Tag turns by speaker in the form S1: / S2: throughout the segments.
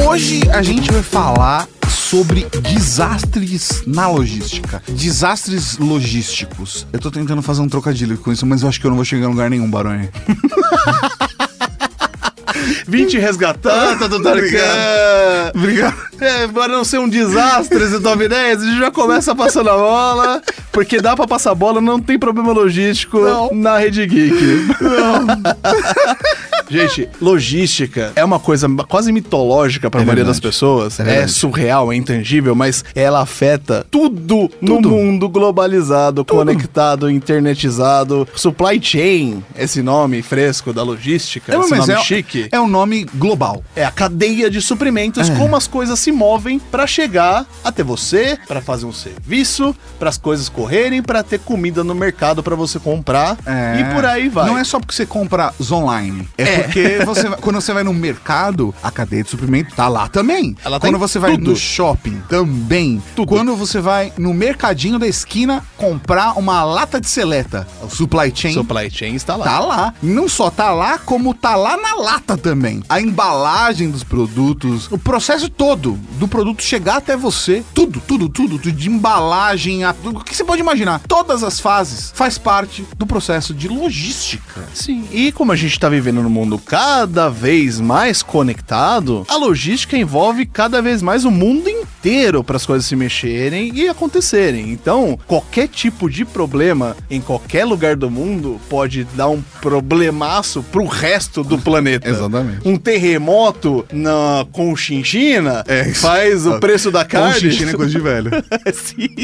S1: Hoje a gente vai falar sobre desastres na logística. Desastres logísticos. Eu tô tentando fazer um trocadilho com isso, mas eu acho que eu não vou chegar em lugar nenhum, Baroni.
S2: Vim te resgatar, tá tudo
S1: Obrigado.
S2: Para não ser um desastre esse top 10, a gente já começa passando a bola, porque dá pra passar a bola, não tem problema logístico na Rede Geek. Gente, logística é uma coisa quase mitológica pra maioria das pessoas. É surreal, é intangível, mas ela afeta tudo no mundo globalizado, conectado, internetizado. Supply chain, esse nome fresco da logística, esse nome chique.
S1: É um nome global.
S2: É a cadeia de suprimentos, como as coisas se movem pra chegar até você, pra fazer um serviço, para as coisas correrem, pra ter comida no mercado pra você comprar e por aí vai.
S1: Não é só porque você compra online, porque quando você vai no mercado, a cadeia de suprimento tá lá também. Quando você vai no shopping, também. Quando você vai no mercadinho da esquina comprar uma lata de seleta, o supply chain
S2: está lá.
S1: Tá lá. Não só tá lá, como tá lá na lata também. A embalagem dos produtos, o processo todo do produto chegar até você, tudo, de embalagem, o que você pode imaginar. Todas as fases faz parte do processo de logística.
S2: Sim, e como a gente tá vivendo num mundo cada vez mais conectado, a logística envolve cada vez mais o mundo inteiro para as coisas se mexerem e acontecerem. Então, qualquer tipo de problema em qualquer lugar do mundo pode dar um problemaço pro resto do planeta.
S1: Exatamente.
S2: Um terremoto na Conchinchina faz o preço da carne.
S1: Conchinchina é coisa de velho.
S2: Sim.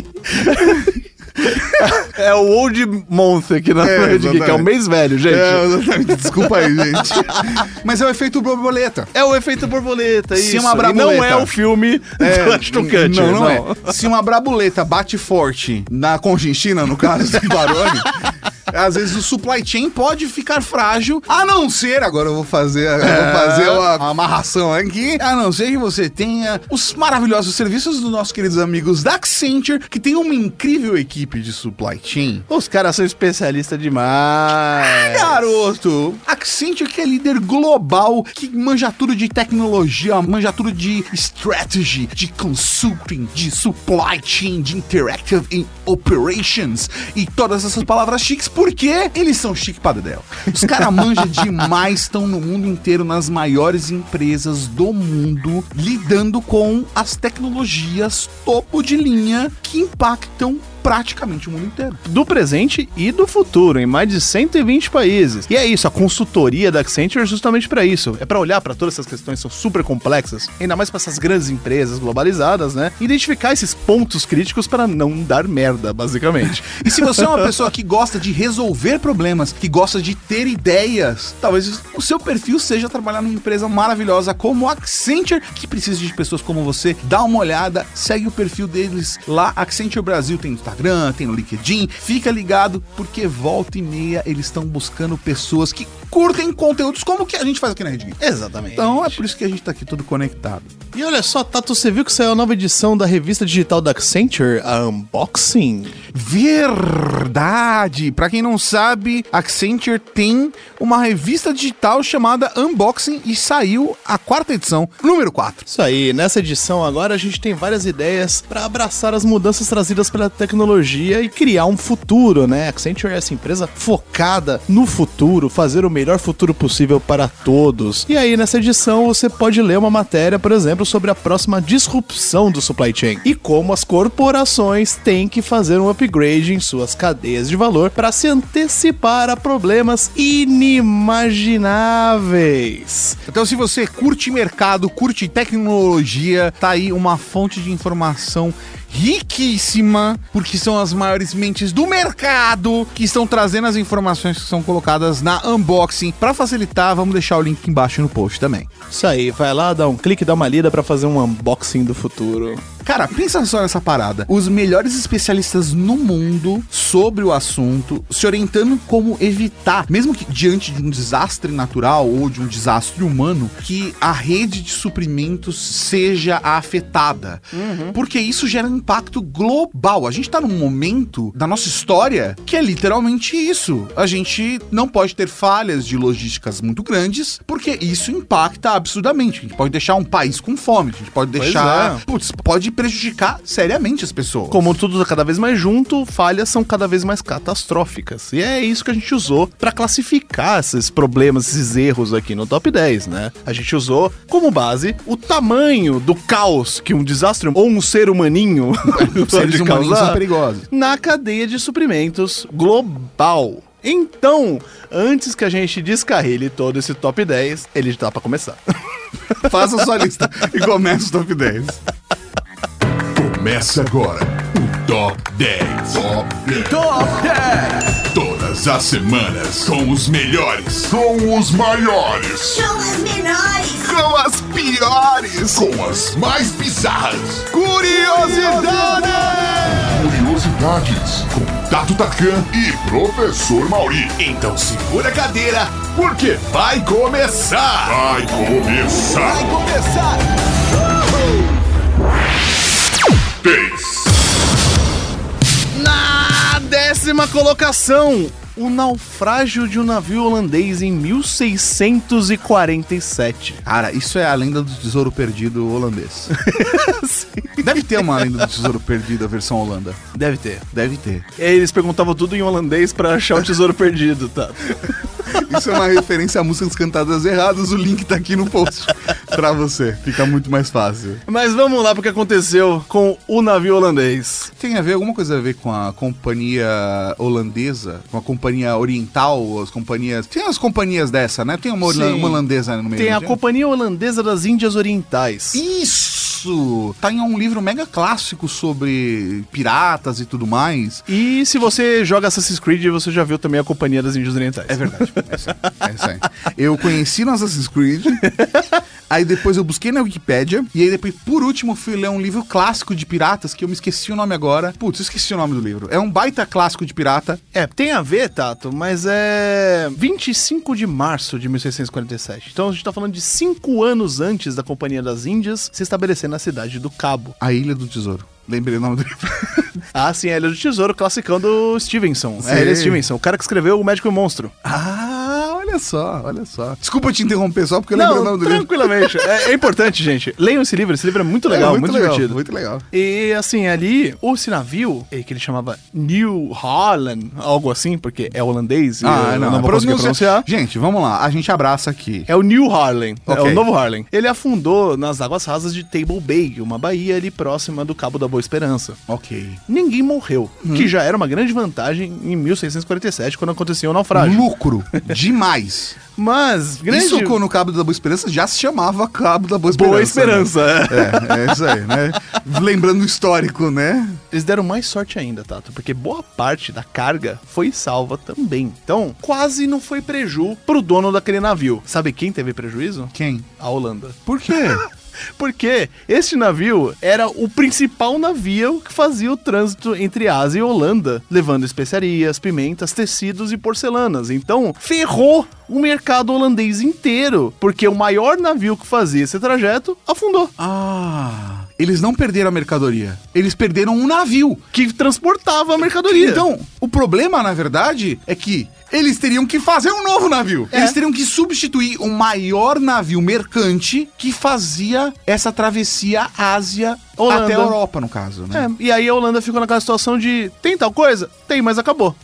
S2: É o Old Month aqui na Rede Geek, que é o mês velho, gente.
S1: Exatamente. Desculpa aí, gente. Mas é o efeito borboleta.
S2: É o efeito borboleta, isso.
S1: Se uma braboleta...
S2: E não é o filme do Ashton Kutcher.
S1: Não é. Se uma braboleta bate forte na Conchinchina, no caso do Baroni... Às vezes o supply chain pode ficar frágil, a não ser, agora eu vou fazer uma amarração aqui, a não ser que você tenha os maravilhosos serviços dos nossos queridos amigos da Accenture, que tem uma incrível equipe de supply chain.
S2: Os caras são especialistas demais.
S1: Garoto! Accenture, que é líder global, que manja tudo de tecnologia, manja tudo de strategy, de consulting, de supply chain, de interactive operations e todas essas palavras chiques. Porque eles são chique pra dedéu. Os caras manjam demais, estão no mundo inteiro, nas maiores empresas do mundo, lidando com as tecnologias topo de linha que impactam praticamente o mundo inteiro.
S2: Do presente e do futuro, em mais de 120 países. E é isso, a consultoria da Accenture é justamente pra isso. É pra olhar pra todas essas questões que são super complexas, ainda mais pra essas grandes empresas globalizadas, né? Identificar esses pontos críticos para não dar merda, basicamente.
S1: E se você é uma pessoa que gosta de resolver problemas, que gosta de ter ideias, talvez o seu perfil seja trabalhar numa empresa maravilhosa como a Accenture, que precisa de pessoas como você. Dá uma olhada, segue o perfil deles lá. Accenture Brasil tem Instagram, tem no LinkedIn, fica ligado, porque volta e meia eles estão buscando pessoas que curtem conteúdos como o que a gente faz aqui na Rede Geek.
S2: Exatamente.
S1: Então é por isso que a gente tá aqui tudo conectado.
S2: E olha só, Tato, você viu que saiu a nova edição da revista digital da Accenture, a Unboxing?
S1: Verdade! Pra quem não sabe, a Accenture tem uma revista digital chamada Unboxing e saiu a 4ª edição, número 4.
S2: Isso aí, nessa edição agora a gente tem várias ideias pra abraçar as mudanças trazidas pela tecnologia e criar um futuro, né? A Accenture é essa empresa focada no futuro, fazer o melhor futuro possível para todos. E aí, nessa edição, você pode ler uma matéria, por exemplo, sobre a próxima disrupção do supply chain e como as corporações têm que fazer um upgrade em suas cadeias de valor para se antecipar a problemas inimagináveis.
S1: Então, se você curte mercado, curte tecnologia, tá aí uma fonte de informação riquíssima, porque são as maiores mentes do mercado que estão trazendo as informações que são colocadas na Unboxing. Para facilitar, vamos deixar o link aqui embaixo no post também.
S2: Isso aí, vai lá, dá um clique, dá uma lida para fazer um unboxing do futuro.
S1: Cara, pensa só nessa parada. Os melhores especialistas no mundo sobre o assunto, se orientando como evitar, mesmo que diante de um desastre natural ou de um desastre humano, que a rede de suprimentos seja afetada. Porque isso gera um impacto global. A gente tá num momento da nossa história que é literalmente isso. A gente não pode ter falhas de logísticas muito grandes, porque isso impacta absurdamente. A gente pode deixar um país com fome, a gente pode deixar... Putz, pode prejudicar seriamente as pessoas.
S2: Como tudo tá cada vez mais junto, falhas são cada vez mais catastróficas. E é isso que a gente usou pra classificar esses problemas, esses erros aqui no Top 10, né? A gente usou como base o tamanho do caos que um desastre ou um ser humaninho
S1: Seres humanos são perigosos.
S2: na cadeia de suprimentos global. Então, antes que a gente descarrile todo esse top 10, ele tá pra começar.
S1: Faça a sua lista e comece o top 10.
S3: Começa agora o Top 10.
S1: Top 10!
S3: Todas as semanas com os melhores, com os maiores,
S4: São as menores.
S3: com as piores, com as mais bizarras.
S1: Curiosidades!
S3: Curiosidades com Tato Tarkan e Professor Mauri. Então segura a cadeira, porque vai começar. Vai começar.
S1: Vai começar!
S3: 10.
S2: Na 10ª colocação, o naufrágio de um navio holandês em 1647.
S1: Cara, isso é a lenda do tesouro perdido holandês. Deve ter uma lenda do tesouro perdido, a versão Holanda.
S2: Deve ter.
S1: Deve ter.
S2: E aí eles perguntavam tudo em holandês pra achar o tesouro perdido, tá?
S1: Isso é uma referência a músicas cantadas erradas, o link tá aqui no post pra você, fica muito mais fácil.
S2: Mas vamos lá pro que aconteceu com o navio holandês.
S1: Tem a ver, alguma coisa a ver com a companhia holandesa, com a companhia oriental, as companhias... Tem as companhias dessa, né? Tem uma holandesa no meio.
S2: Tem a
S1: né?
S2: Companhia Holandesa das Índias Orientais.
S1: Isso! Tá em um livro mega clássico sobre piratas e tudo mais.
S2: E se você joga Assassin's Creed, você já viu também a Companhia das Índias Orientais.
S1: É verdade, é isso aí. Eu conheci no Assassin's Creed, aí depois eu busquei na Wikipédia, e aí depois, por último, fui ler um livro clássico de piratas, que eu me esqueci o nome agora. Putz, eu esqueci o nome do livro. É um baita clássico de pirata.
S2: É, tem a ver, Tato, mas é 25 de março de 1647. Então a gente tá falando de 5 anos antes da Companhia das Índias se estabelecer na cidade do Cabo.
S1: A Ilha do Tesouro. Lembrei o nome do livro.
S2: Ah, sim, a Ilha do Tesouro, classicão do Stevenson.
S1: Sim.
S2: É, ele é Stevenson, o cara que escreveu O Médico e o Monstro.
S1: Ah, olha só, olha só. Desculpa te interromper só porque eu lembrei o nome do livro.
S2: Tranquilamente. É importante, gente. Leiam esse livro é muito legal, muito divertido.
S1: Muito legal.
S2: E assim, ali, esse navio, que ele chamava New Holland, algo assim, porque é holandês e eu não vou conseguir pronunciar.
S1: Gente, vamos lá, a gente abraça aqui.
S2: É o New Harlem, é
S1: Ok.
S2: o novo Harlem. Ele afundou nas águas rasas de Table Bay, uma baía ali próxima do Cabo da Boa Esperança.
S1: Ok.
S2: Ninguém morreu, que já era uma grande vantagem em 1647, quando acontecia o naufrágio.
S1: Lucro. Demais.
S2: Mas, grande...
S1: Isso no Cabo da Boa Esperança já se chamava Cabo da Boa Esperança.
S2: Boa Esperança,
S1: É isso aí, né? Lembrando o histórico, né?
S2: Eles deram mais sorte ainda, Tato, porque boa parte da carga foi salva também. Então, quase não foi preju pro dono daquele navio. Sabe quem teve prejuízo?
S1: Quem?
S2: A Holanda.
S1: Por quê?
S2: Porque este navio era o principal navio que fazia o trânsito entre Ásia e Holanda, levando especiarias, pimentas, tecidos e porcelanas. Então, ferrou o mercado holandês inteiro, porque o maior navio que fazia esse trajeto afundou.
S1: Eles não perderam a mercadoria. Eles perderam um navio.
S2: Que transportava a mercadoria.
S1: Então, o problema, na verdade, é que eles teriam que fazer um novo navio.
S2: É.
S1: Eles teriam que substituir o maior navio mercante que fazia essa travessia Ásia
S2: Holanda.
S1: até a Europa, no caso, né?
S2: E aí a Holanda ficou naquela situação de, tem tal coisa? Tem, mas acabou.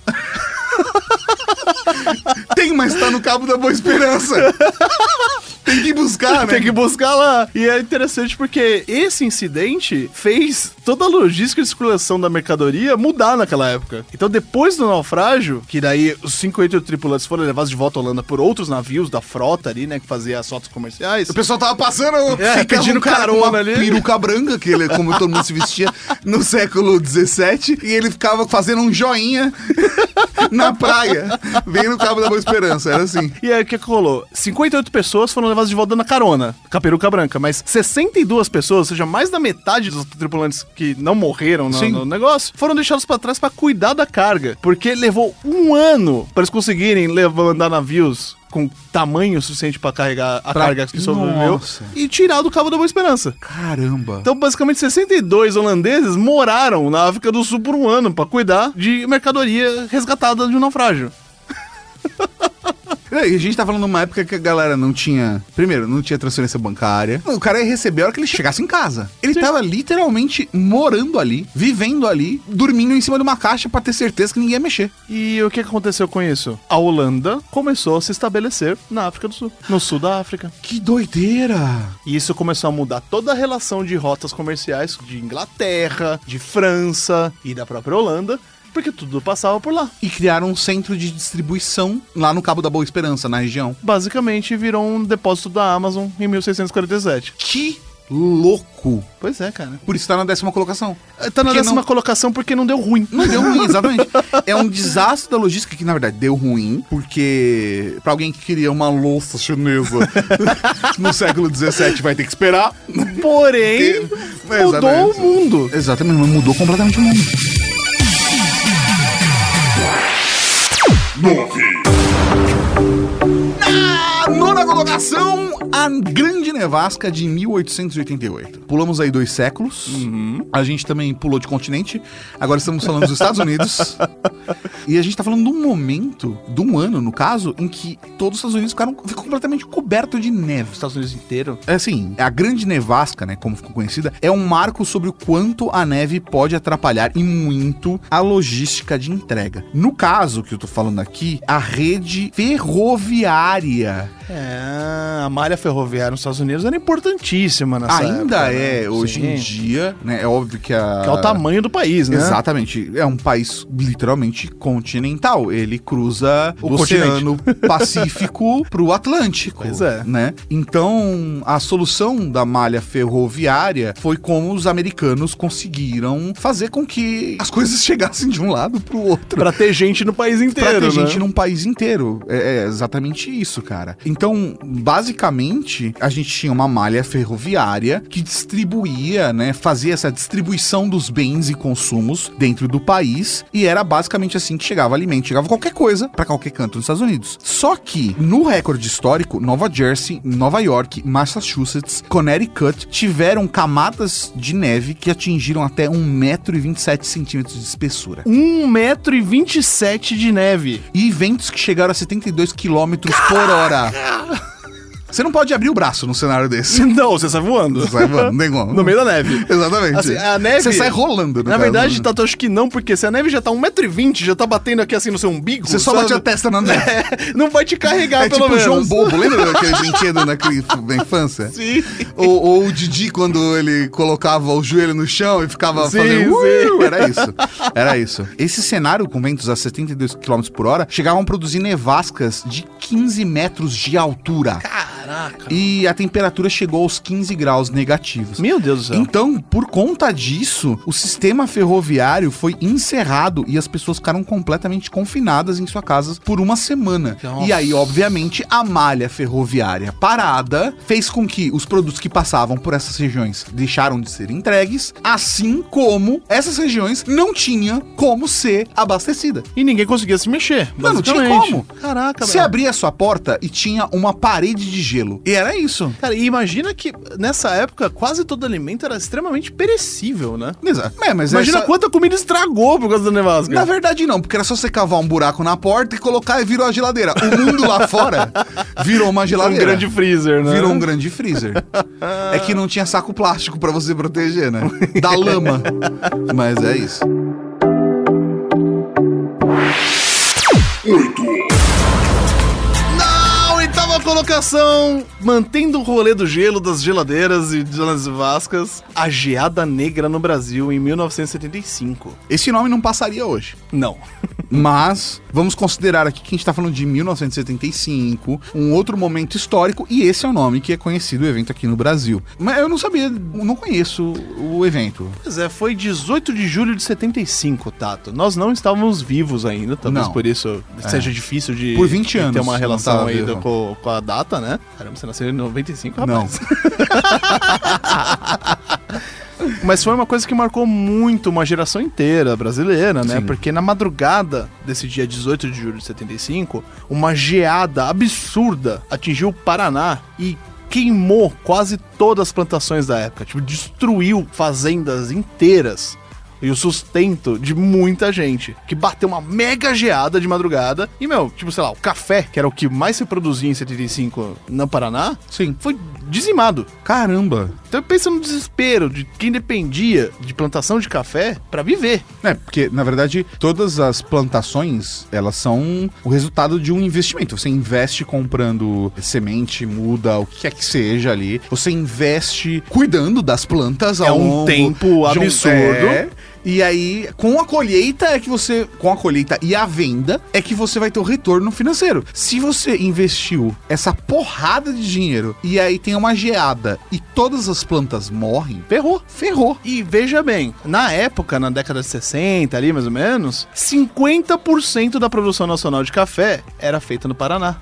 S1: Tem, mas tá no Cabo da Boa Esperança. Tem que buscar, né?
S2: Tem que buscar lá. E é interessante porque esse incidente fez toda a logística de circulação da mercadoria mudar naquela época. Então, depois do naufrágio, que daí os 58 tripulantes foram levados de volta à Holanda por outros navios da frota ali, né, que fazia as rotas comerciais.
S1: O pessoal tava passando,
S2: pedindo
S1: um cara com
S2: carona
S1: uma
S2: ali.
S1: peruca branca, que ele, como todo mundo se vestia no século XVII, e ele ficava fazendo um joinha na praia, bem no Cabo da Boa Esperança, era assim.
S2: E aí, o que rolou? 58 pessoas foram levadas de volta na carona, com a peruca branca, mas 62 pessoas, ou seja, mais da metade dos tripulantes que não morreram no negócio, foram deixados pra trás pra cuidar da carga, porque levou 1 ano pra eles conseguirem andar navios com tamanho suficiente pra carregar a carga que sobreviveu.
S1: Nossa.
S2: E tirar do Cabo da Boa Esperança.
S1: Caramba.
S2: Então, basicamente, 62 holandeses moraram na África do Sul por 1 ano pra cuidar de mercadoria resgatada de um naufrágio.
S1: E a gente tá falando numa época que a galera não tinha... Primeiro, não tinha transferência bancária. O cara ia receber a hora que ele chegasse em casa. Ele tava literalmente morando ali, vivendo ali, dormindo em cima de uma caixa pra ter certeza que ninguém ia mexer.
S2: E o que aconteceu com isso? A Holanda começou a se estabelecer na África do Sul, no sul da África.
S1: Que doideira!
S2: E isso começou a mudar toda a relação de rotas comerciais de Inglaterra, de França e da própria Holanda, porque tudo passava por lá.
S1: E criaram um centro de distribuição lá no Cabo da Boa Esperança, na região.
S2: Basicamente, virou um depósito da Amazon em 1647.
S1: Que louco!
S2: Pois é, cara.
S1: Por isso tá na 10ª colocação.
S2: Tá na
S1: Porque
S2: 10ª colocação porque não deu ruim.
S1: Não deu ruim, exatamente. É um desastre da logística que, na verdade, deu ruim, porque pra alguém que queria uma louça chinesa no século XVII vai ter que esperar.
S2: Porém, mudou o mundo.
S1: Exatamente, mas mudou completamente o mundo.
S3: 9.
S1: Na 9ª colocação, a Grande Nevasca de 1888. Pulamos aí 2 séculos. A gente também pulou de continente. Agora estamos falando dos Estados Unidos. E a gente tá falando de um momento, de um ano, no caso, em que todos os Estados Unidos ficou completamente coberto de neve.
S2: Os Estados Unidos inteiro?
S1: É assim, a Grande Nevasca, né, como ficou conhecida, é um marco sobre o quanto a neve pode atrapalhar e muito a logística de entrega. No caso que eu tô falando aqui, a rede ferroviária.
S2: A malha ferroviária nos Estados Unidos era importantíssima nessa
S1: Ainda
S2: época,
S1: é,
S2: né?
S1: hoje em dia, né? É óbvio que
S2: Que é o tamanho do país, né?
S1: Exatamente. É um país literalmente continental. Ele cruza o Oceano Pacífico pro Atlântico.
S2: Pois é.
S1: Né? Então, a solução da malha ferroviária foi como os americanos conseguiram fazer com que as coisas chegassem de um lado pro outro.
S2: Pra ter gente no país inteiro,
S1: Pra ter
S2: né?
S1: gente num país inteiro. É exatamente isso, cara. Então, basicamente, a gente tinha uma malha ferroviária que distribuía, né, fazia essa distribuição dos bens e consumos dentro do país, e era basicamente assim que chegava alimento, chegava qualquer coisa pra qualquer canto dos Estados Unidos. Só que, no recorde histórico, Nova Jersey, Nova York, Massachusetts, Connecticut tiveram camadas de neve que atingiram até 1,27 m de espessura.
S2: 1,27 m de neve.
S1: E ventos que chegaram a 72 km por hora. Você não pode abrir o braço num cenário desse.
S2: Não, você sai voando.
S1: Você sai voando, nem como.
S2: No meio da neve.
S1: Exatamente.
S2: Assim, a neve...
S1: Você sai rolando,
S2: Na verdade, Tato, acho que não, porque se a neve já tá 1,20 m, já tá batendo aqui assim no seu umbigo...
S1: Você só bate a testa na neve.
S2: Não vai te carregar, pelo
S1: tipo
S2: menos.
S1: João Bobo, lembra daquele brinquedo na infância?
S2: Sim.
S1: Ou o Didi, quando ele colocava o joelho no chão e ficava
S2: Sim,
S1: fazendo...
S2: sim.
S1: Era isso. Esse cenário com ventos a 72 km por hora chegavam a produzir nevascas de 15 metros de altura.
S2: Caraca.
S1: E a temperatura chegou aos 15 graus negativos.
S2: Meu Deus do céu.
S1: Então, por conta disso, o sistema ferroviário foi encerrado e as pessoas ficaram completamente confinadas em suas casas por uma semana.
S2: Nossa.
S1: E aí, obviamente, a malha ferroviária parada fez com que os produtos que passavam por essas regiões deixaram de ser entregues, assim como essas regiões não tinham como ser abastecida.
S2: E ninguém conseguia se mexer.
S1: Não tinha
S2: basicamente.
S1: como.
S2: Caraca,
S1: Você
S2: velho.
S1: abria a sua porta e tinha uma parede de gelo. E era isso.
S2: Cara, e imagina que nessa época quase todo alimento era extremamente perecível, né?
S1: Exato. Mas
S2: Imagina
S1: essa...
S2: quanta comida estragou por causa da nevasca.
S1: Na verdade não, porque era só você cavar um buraco na porta e colocar e virou a geladeira. O mundo lá fora virou uma
S2: Um
S1: geladeira.
S2: grande freezer, né?
S1: Virou um grande freezer. É que não tinha saco plástico pra você proteger, né? Da lama. Mas é isso.
S3: 8.
S2: Na oitava colocação, mantendo o rolê do gelo, das geladeiras e das vascas, a geada negra no Brasil em 1975.
S1: Esse nome não passaria hoje.
S2: Não.
S1: Mas vamos considerar aqui que a gente tá falando de 1975, um outro momento histórico, e esse é o nome que é conhecido o evento aqui no Brasil. Mas eu não sabia, não conheço o evento.
S2: Pois é, foi 18 de julho de 75, Tato. Nós não estávamos vivos ainda, talvez
S1: Não.
S2: por isso seja difícil de,
S1: Por 20
S2: de
S1: anos
S2: ter uma
S1: não
S2: relação
S1: tava
S2: aí
S1: vivo.
S2: com a data, né? Caramba, você nasceu em 95,
S1: Não.
S2: rapaz. Mas foi uma coisa que marcou muito uma geração inteira brasileira, né?
S1: Sim.
S2: Porque na madrugada desse dia 18 de julho de 75, uma geada absurda atingiu o Paraná e queimou quase todas as plantações da época. Tipo, destruiu fazendas inteiras e o sustento de muita gente. Que bateu uma mega geada de madrugada. E, tipo, sei lá, o café, que era o que mais se produzia em 75 no Paraná,
S1: Sim.
S2: foi dizimado.
S1: Caramba.
S2: Então pensa no desespero de quem dependia de plantação de café pra viver.
S1: Porque, na verdade, todas as plantações, elas são o resultado de um investimento. Você investe comprando semente, muda, o que quer que seja ali. Você investe cuidando das plantas ao longo
S2: tempo
S1: de
S2: absurdo.
S1: E aí, com a colheita com a colheita e a venda, é que você vai ter o retorno financeiro. Se você investiu essa porrada de dinheiro e aí tem uma geada e todas as plantas morrem, ferrou.
S2: E veja bem, na época, na década de 60 ali mais ou menos, 50% da produção nacional de café era feita no Paraná.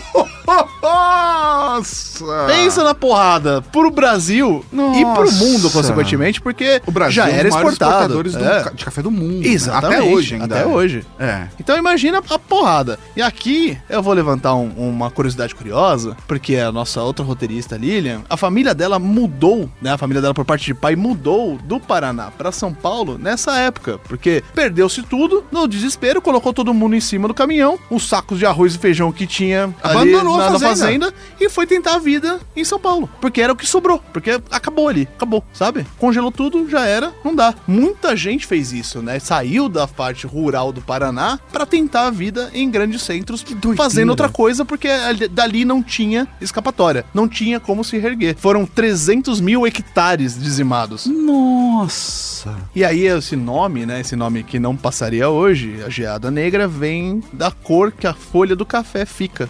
S1: Nossa!
S2: Pensa na porrada pro Brasil e pro mundo,
S1: Nossa.
S2: consequentemente, porque
S1: O Brasil
S2: já
S1: é um
S2: era
S1: dos maiores
S2: exportado.
S1: exportadores de café do mundo.
S2: Exatamente.
S1: Até hoje ainda.
S2: Até hoje.
S1: É.
S2: Então imagina a porrada. E aqui eu vou levantar uma curiosidade curiosa, porque a nossa outra roteirista, Lilian, a família dela mudou, né? A família dela por parte de pai mudou do Paraná pra São Paulo nessa época, porque perdeu-se tudo, no desespero, colocou todo mundo em cima do caminhão, os sacos de arroz e feijão que tinha ali
S1: Abandonou
S2: na
S1: a fazenda.
S2: fazenda e foi tentar a vida em São Paulo, porque era o que sobrou, porque acabou ali, acabou, sabe? Congelou tudo, já era, não dá. Muita gente fez isso, né? Saiu da parte rural do Paraná pra tentar a vida em grandes centros, fazendo outra coisa, porque dali não tinha escapatória, não tinha como se reerguer. Foram 300 mil hectares dizimados.
S1: Nossa!
S2: E aí esse nome, né, esse nome que não passaria hoje, a geada negra, vem da cor que a folha do café fica.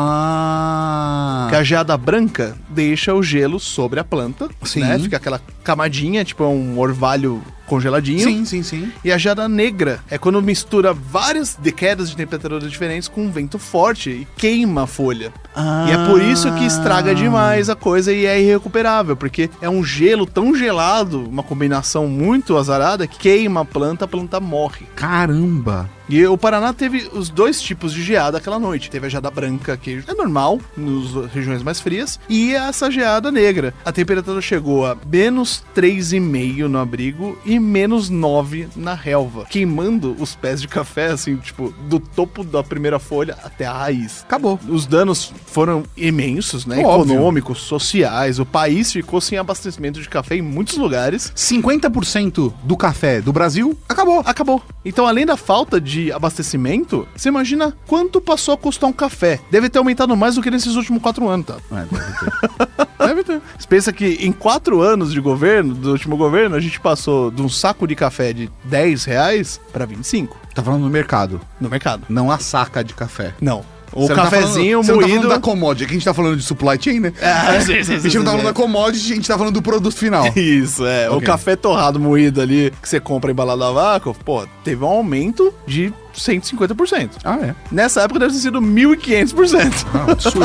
S2: Que a geada branca deixa o gelo sobre a planta,
S1: Sim.
S2: né? Fica aquela camadinha, tipo um orvalho congeladinho.
S1: Sim.
S2: E a geada negra é quando mistura várias quedas de temperatura diferentes com um vento forte e queima a folha. E é por isso que estraga demais a coisa e é irrecuperável, porque é um gelo tão gelado, uma combinação muito azarada, que queima a planta morre.
S1: Caramba!
S2: E o Paraná teve os dois tipos de geada aquela noite. Teve a geada branca, que é normal nas regiões mais frias, e essa geada negra. A temperatura chegou a menos 3,5 no abrigo e menos 9 na relva, queimando os pés de café, assim, tipo, do topo da primeira folha até a raiz.
S1: Acabou.
S2: Os danos foram imensos, né?
S1: Óbvio.
S2: Econômicos, sociais. O país ficou sem abastecimento de café em muitos lugares.
S1: 50% do café do Brasil acabou.
S2: Acabou. Então, além da falta de abastecimento, você imagina quanto passou a custar um café. Deve ter aumentado mais do que nesses últimos 4 anos, tá?
S1: Deve ter.
S2: Deve ter. Você pensa que em 4 anos de governo, do último governo, a gente passou de um saco de café de R$10 para 25
S1: Tá falando no mercado,
S2: no mercado.
S1: não a saca de café.
S2: Não. O
S1: Você não tá
S2: cafezinho
S1: falando, Você não tá
S2: moído...
S1: falando da commodity, aqui a gente tá falando de supply chain, né?
S2: Ah, sim,
S1: A gente não tá falando da commodity, a gente tá falando do produto final.
S2: Isso, é. O
S1: Ok.
S2: café torrado moído ali, que você compra embalado a vácuo, pô, teve um aumento de 150%.
S1: Ah, é?
S2: Nessa época deve ter sido 1.500%.
S1: Ah, absurdo.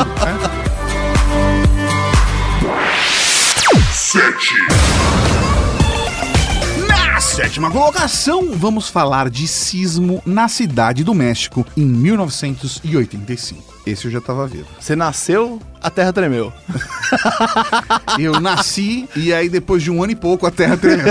S3: 7.
S1: Na sétima colocação, vamos falar de sismo na Cidade do México em 1985. Esse eu já tava vivo.
S2: Você nasceu, a terra tremeu.
S1: Eu nasci e aí depois de 1 ano e pouco a Terra tremeu.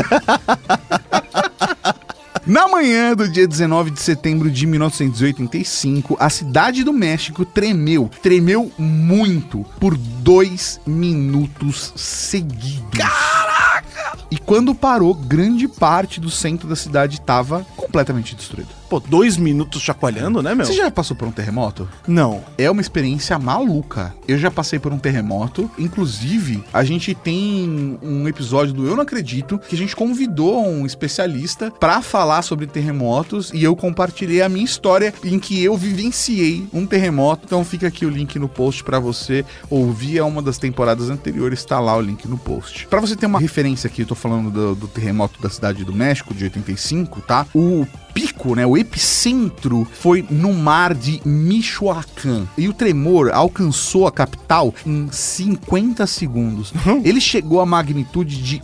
S1: Na manhã do dia 19 de setembro de 1985, a Cidade do México tremeu. Tremeu muito por 2 minutos seguidos. Caraca! E quando parou, grande parte do centro da cidade tava com completamente destruído.
S2: Pô, 2 minutos chacoalhando, né, meu?
S1: Você já passou por um terremoto?
S2: Não.
S1: É uma experiência maluca. Eu já passei por um terremoto. Inclusive, a gente tem um episódio do Eu Não Acredito que a gente convidou um especialista pra falar sobre terremotos e eu compartilhei a minha história em que eu vivenciei um terremoto. Então fica aqui o link no post pra você ouvir uma das temporadas anteriores. Tá lá o link no post. Pra você ter uma referência aqui, eu tô falando do terremoto da cidade do México de 85, tá? O pico, né, o epicentro foi no mar de Michoacán. E o tremor alcançou a capital em 50 segundos. Ele chegou a magnitude de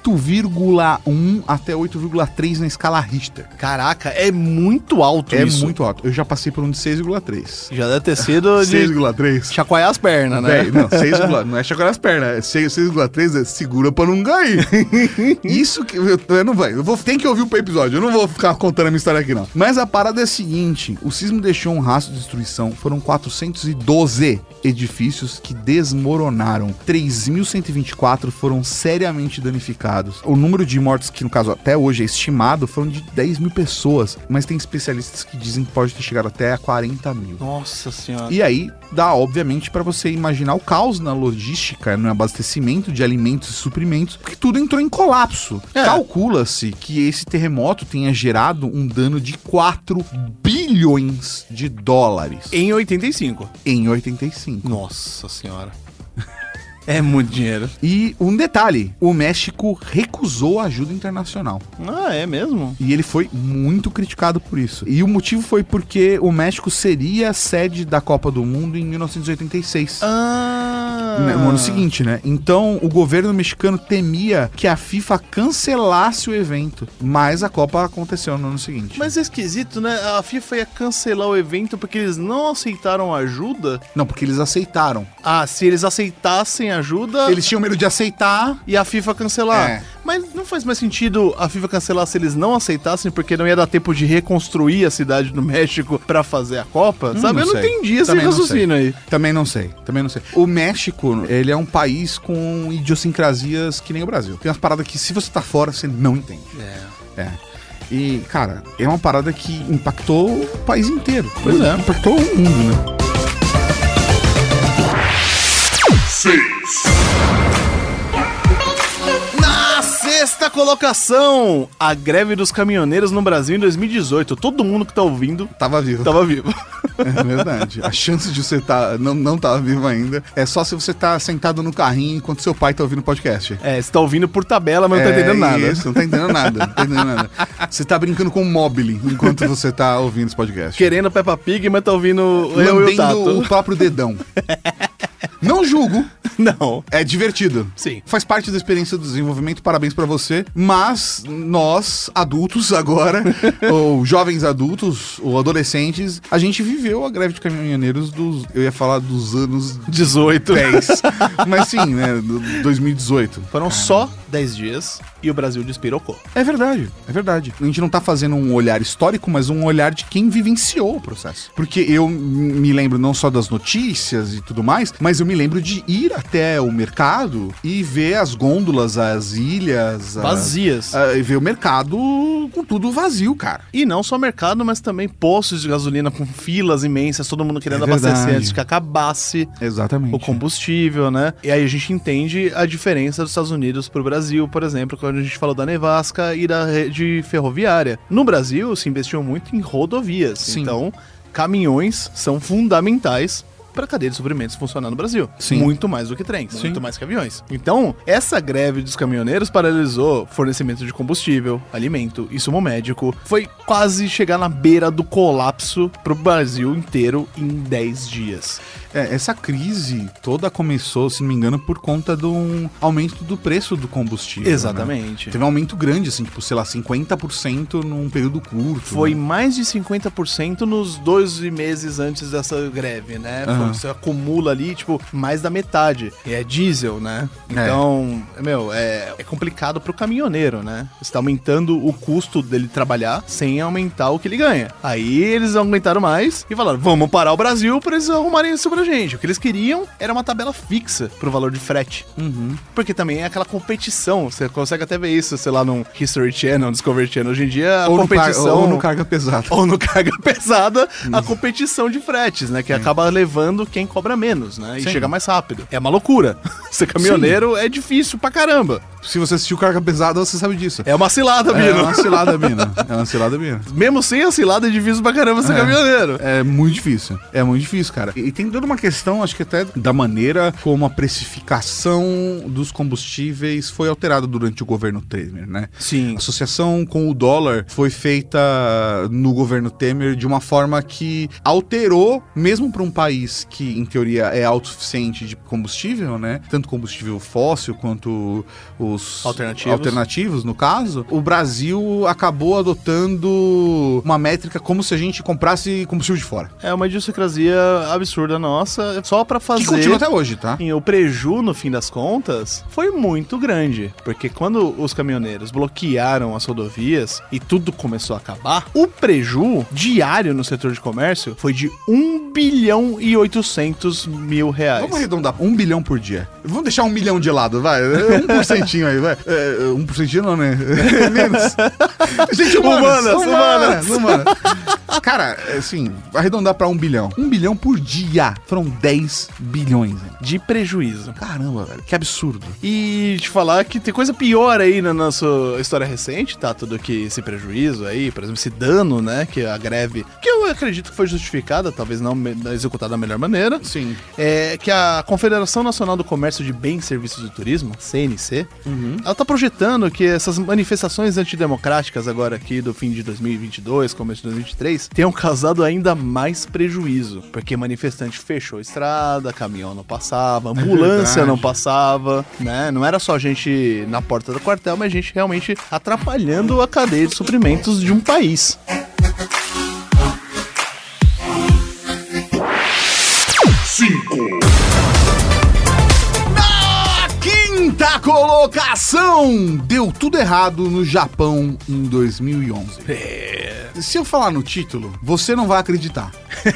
S1: 8,1 até 8,3 na escala Richter.
S2: Caraca, é muito alto isso.
S1: É muito alto. Eu já passei por um de 6,3.
S2: Já deve ter sido de
S1: 6,3?
S2: chacoalhar as pernas, né?
S1: Não, 6, não é chacoalhar as pernas. 6,3 é segura pra não cair. Isso que eu não vai. Tem que ouvir o episódio. Eu não vou ficar contando a minha história aqui, não. Mas a parada é a seguinte: o sismo deixou um rastro de destruição. Foram 412 edifícios que desmoronaram. 3.124 foram seriamente danificados. O número de mortes, que no caso até hoje é estimado, foram de 10 mil pessoas. Mas tem especialistas que dizem que pode ter chegado até a 40 mil.
S2: Nossa senhora.
S1: E aí dá, obviamente, pra você imaginar o caos na logística, no abastecimento de alimentos e suprimentos, porque tudo entrou em colapso. Calcula-se que esse terremoto tenha gerado um dano de 4 bilhões de dólares.
S2: Em 85.
S1: Em 85.
S2: Nossa senhora. É muito dinheiro.
S1: E um detalhe, o México recusou ajuda internacional.
S2: Ah, é mesmo?
S1: E ele foi muito criticado por isso. E o motivo foi porque o México seria a sede da Copa do Mundo em 1986. No ano seguinte, né? Então, o governo mexicano temia que a FIFA cancelasse o evento. Mas a Copa aconteceu no ano seguinte.
S2: Mas é esquisito, né? A FIFA ia cancelar o evento porque eles não aceitaram ajuda?
S1: Não, porque eles aceitaram.
S2: Ah, se eles aceitassem ajuda...
S1: Eles tinham medo de aceitar
S2: e a FIFA cancelar.
S1: É.
S2: Mas não faz mais sentido a FIFA cancelar se eles não aceitassem, porque não ia dar tempo de reconstruir a cidade do México pra fazer a Copa? Sabe? Eu não entendi esse raciocínio aí.
S1: Também não sei. O México, ele é um país com idiosincrasias que nem o Brasil. Tem umas paradas que se você tá fora, você não entende. É. E, cara, é uma parada que impactou o país inteiro.
S2: Pois é.
S1: Impactou o mundo, né?
S3: 6.
S2: Sexta colocação, a greve dos caminhoneiros no Brasil em 2018. Todo mundo que tá ouvindo
S1: tava vivo. É verdade. A chance de você não tá vivo ainda é só se você tá sentado no carrinho enquanto seu pai tá ouvindo o podcast.
S2: É, você tá ouvindo por tabela, mas não tá entendendo nada.
S1: Isso, não tá entendendo nada. Você tá brincando com o Mobile enquanto você tá ouvindo esse podcast.
S2: Querendo Peppa Pig, mas tá ouvindo eu e o Tato.
S1: O próprio dedão. Não julgo.
S2: Não.
S1: É divertido.
S2: Sim.
S1: Faz parte da experiência do desenvolvimento, parabéns pra você. Mas nós, adultos agora, ou jovens adultos, ou adolescentes, a gente viveu a greve de caminhoneiros eu ia falar dos anos
S2: 18.
S1: 10. Mas sim, né, 2018.
S2: Foram só 10 dias e o Brasil despirocou.
S1: É verdade. A gente não tá fazendo um olhar histórico, mas um olhar de quem vivenciou o processo. Porque eu me lembro não só das notícias e tudo mais, mas eu me lembro de ir até o mercado e ver as gôndolas, as ilhas...
S2: vazias.
S1: E ver o mercado com tudo vazio, cara.
S2: E não só mercado, mas também postos de gasolina com filas imensas, todo mundo querendo abastecer antes que acabasse
S1: Exatamente.
S2: o combustível, né? E aí a gente entende a diferença dos Estados Unidos pro Brasil, por exemplo, quando a gente falou da nevasca e da rede ferroviária. No Brasil se investiu muito em rodovias.
S1: Sim.
S2: Então, caminhões são fundamentais para a cadeia de suprimentos funcionar no Brasil.
S1: Sim.
S2: Muito mais do que trens, muito mais que aviões. Então, essa greve dos caminhoneiros paralisou fornecimento de combustível, alimento, insumo médico. Foi quase chegar na beira do colapso pro Brasil inteiro em 10 dias.
S1: Essa crise toda começou, se não me engano, por conta do aumento do preço do combustível.
S2: Exatamente.
S1: Né? Teve um aumento grande, assim, tipo, sei lá, 50% num período curto.
S2: Foi mais de 50% nos 12 meses antes dessa greve, né? Você acumula ali, tipo, mais da metade. E é diesel, né? Então, é complicado pro caminhoneiro, né? Você tá aumentando o custo dele trabalhar sem aumentar o que ele ganha. Aí eles aumentaram mais e falaram, vamos parar o Brasil pra eles arrumarem isso pra gente. O que eles queriam era uma tabela fixa pro valor de frete. Porque também é aquela competição. Você consegue até ver isso, sei lá, num History Channel, Discovery Channel. Hoje em dia, a competição...
S1: Ou no carga pesada.
S2: Ou no carga pesada, a competição de fretes, né? Que acaba levando quem cobra menos, né? E chega mais rápido. É uma loucura. Ser caminhoneiro é difícil pra caramba.
S1: Se você assistiu carga pesada, você sabe disso.
S2: É uma cilada, Bino.
S1: É uma cilada, Bino. É uma cilada, Bino.
S2: Mesmo sem a cilada, é difícil pra caramba ser caminhoneiro.
S1: É muito difícil. É muito difícil, cara. E tem toda uma questão, acho que até da maneira como a precificação dos combustíveis foi alterada durante o governo Temer, né?
S2: Sim.
S1: A associação com o dólar foi feita no governo Temer de uma forma que alterou, mesmo para um país que, em teoria, é autossuficiente de combustível, né? Tanto combustível fóssil quanto os alternativos, no caso, o Brasil acabou adotando uma métrica como se a gente comprasse combustível de fora.
S2: É uma idiosincrasia absurda nossa, só pra fazer...
S1: Que continua até hoje, tá?
S2: E o preju, no fim das contas, foi muito grande, porque quando os caminhoneiros bloquearam as rodovias e tudo começou a acabar, o preju diário no setor de comércio foi de 1 bilhão e 800 mil reais.
S1: Vamos arredondar, 1 bilhão por dia. Vamos deixar 1 milhão de lado, vai. 1% aí, vai. 1% não, né? Menos. Gente, humanas. Cara, assim, arredondar pra 1 bilhão. 1 bilhão por dia. Foram 10 bilhões. Né?
S2: De prejuízo.
S1: Caramba, velho. Que absurdo.
S2: E te falar que tem coisa pior aí na nossa história recente, tá? Tudo que esse prejuízo aí, por exemplo, esse dano, né? Que a greve, que eu acredito que foi justificada, talvez não executada da melhor maneira.
S1: Sim.
S2: É que a Confederação Nacional do Comércio de Bens, Serviços e Turismo, CNC, ela tá projetando que essas manifestações antidemocráticas agora aqui do fim de 2022, começo de 2023, tenham causado ainda mais prejuízo, porque manifestante fechou a estrada, caminhão não passava, ambulância não passava, né? Não era só gente na porta do quartel, mas gente realmente atrapalhando a cadeia de suprimentos de um país.
S1: Quinta colocação! Deu tudo errado no Japão em 2011. Se eu falar no título, você não vai acreditar.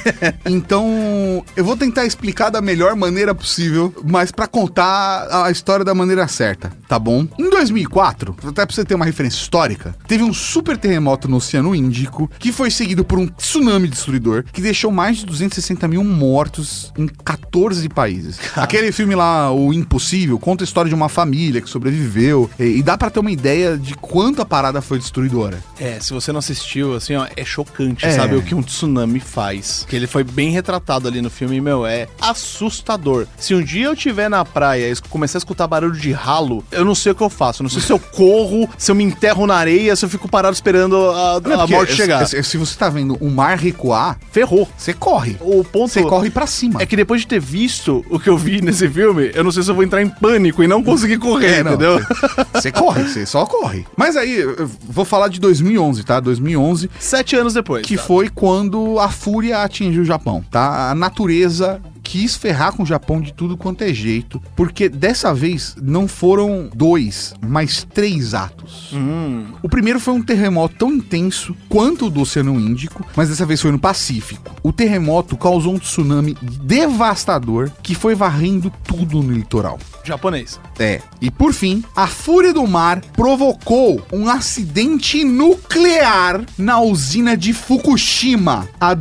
S1: Então, eu vou tentar explicar da melhor maneira possível, mas pra contar a história da maneira certa, tá bom? Em 2004, até pra você ter uma referência histórica, teve um super terremoto no Oceano Índico, que foi seguido por um tsunami destruidor, que deixou mais de 260 mil mortos em 14 países. Aquele filme lá, O Impossível, conta a história de uma família que sobreviveu, e dá pra ter uma ideia de quanto a parada foi destruidora.
S2: Se você não assistiu, assim, ó, é chocante, sabe, o que um tsunami faz. Que ele foi bem retratado ali no filme, é assustador. Se um dia eu estiver na praia e começar a escutar barulho de ralo, eu não sei o que eu faço. Não sei se eu corro, se eu me enterro na areia, se eu fico parado esperando a morte chegar.
S1: Se você tá vendo o mar recuar,
S2: ferrou.
S1: Você corre.
S2: Você
S1: corre pra cima.
S2: É que depois de ter visto o que eu vi nesse filme, eu não sei se eu vou entrar em pânico e não conseguir correr, entendeu?
S1: Você corre, você só corre. Mas aí, eu vou falar de 2011, tá? 2011.
S2: 7 anos depois.
S1: Que foi quando a fúria atingiu o Japão, tá? A natureza quis ferrar com o Japão de tudo quanto é jeito, porque dessa vez não foram 2, mas 3 atos. O primeiro foi um terremoto tão intenso quanto o do Oceano Índico, mas dessa vez foi no Pacífico. O terremoto causou um tsunami devastador que foi varrendo tudo no litoral.
S2: Japonês.
S1: E por fim, a fúria do mar provocou um acidente nuclear na usina de Fukushima, a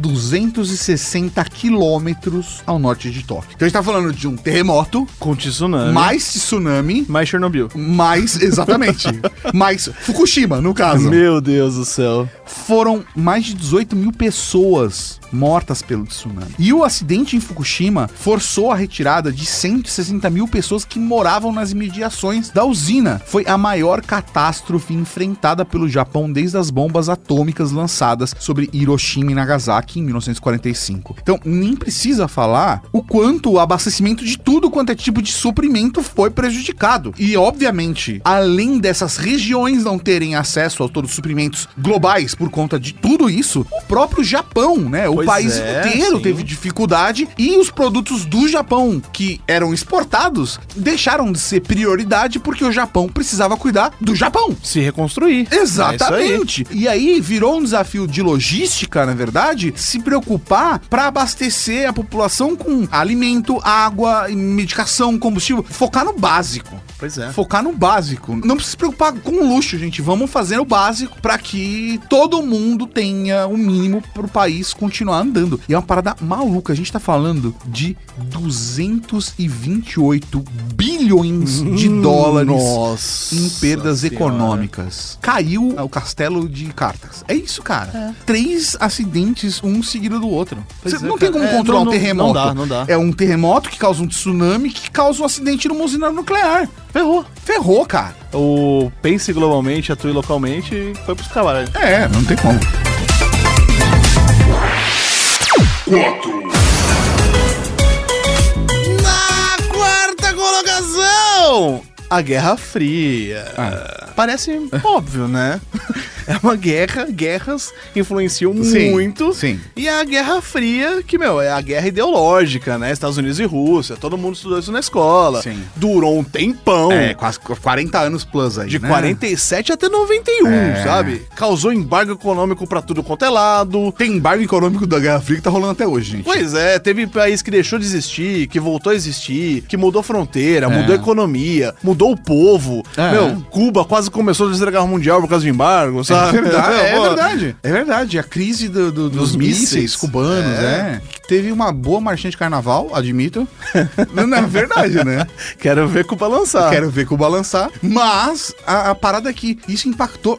S1: 260 quilômetros ao norte de Tóquio. Então a gente tá falando de um terremoto
S2: com tsunami,
S1: mais tsunami,
S2: mais Chernobyl,
S1: exatamente, mais Fukushima, no caso.
S2: Meu Deus do céu.
S1: Foram mais de 18 mil pessoas mortas pelo tsunami. E o acidente em Fukushima forçou a retirada de 160 mil pessoas que moravam nas imediações da usina. Foi a maior catástrofe enfrentada pelo Japão desde as bombas atômicas lançadas sobre Hiroshima e Nagasaki em 1945. Então, nem precisa falar o quanto o abastecimento de tudo quanto é tipo de suprimento foi prejudicado. E, obviamente, além dessas regiões não terem acesso a todos os suprimentos globais por conta de tudo isso, o próprio Japão, né? O país inteiro teve dificuldade e os produtos do Japão que eram exportados deixaram de ser prioridade porque o Japão precisava cuidar do Japão.
S2: Se reconstruir.
S1: Exatamente. E aí virou um desafio de logística, na verdade, se preocupar para abastecer a população com alimento, água, medicação, combustível, focar no básico.
S2: Pois é.
S1: Focar no básico. Não precisa se preocupar com o luxo, gente. Vamos fazer o básico para que todo mundo tenha o mínimo pro país continuar andando. E é uma parada maluca. A gente tá falando de 228 bilhões de dólares em perdas econômicas. Caiu o castelo de cartas. É isso, cara. 3 acidentes, um seguido do outro. Você não tem como controlar um terremoto.
S2: Não dá.
S1: É um terremoto que causa um tsunami que causa um acidente numa usina nuclear. Ferrou, cara.
S2: O pense globalmente, atue localmente e foi pros cavalos.
S1: Não tem como.
S3: 4.
S2: Na quarta colocação, a Guerra Fria. Parece óbvio, né? É uma guerras influenciam muito.
S1: Sim.
S2: E a Guerra Fria, que, é a guerra ideológica, né? Estados Unidos e Rússia, todo mundo estudou isso na escola.
S1: Sim.
S2: Durou um tempão.
S1: Quase 40 anos plus aí,
S2: De
S1: né?
S2: 47 até 91, sabe? Causou embargo econômico pra tudo quanto é lado.
S1: Tem embargo econômico da Guerra Fria que tá rolando até hoje, gente.
S2: Pois é, teve país que deixou de existir, que voltou a existir, que mudou fronteira, mudou a economia, mudou o povo. Cuba quase começou a desligar a Guerra Mundial por causa de embargo, sabe?
S1: É verdade. A crise dos mísseis cubanos, Teve uma boa marchinha de carnaval, admito. Não é verdade, né?
S2: Quero ver Cuba lançar.
S1: Mas a parada é que isso impactou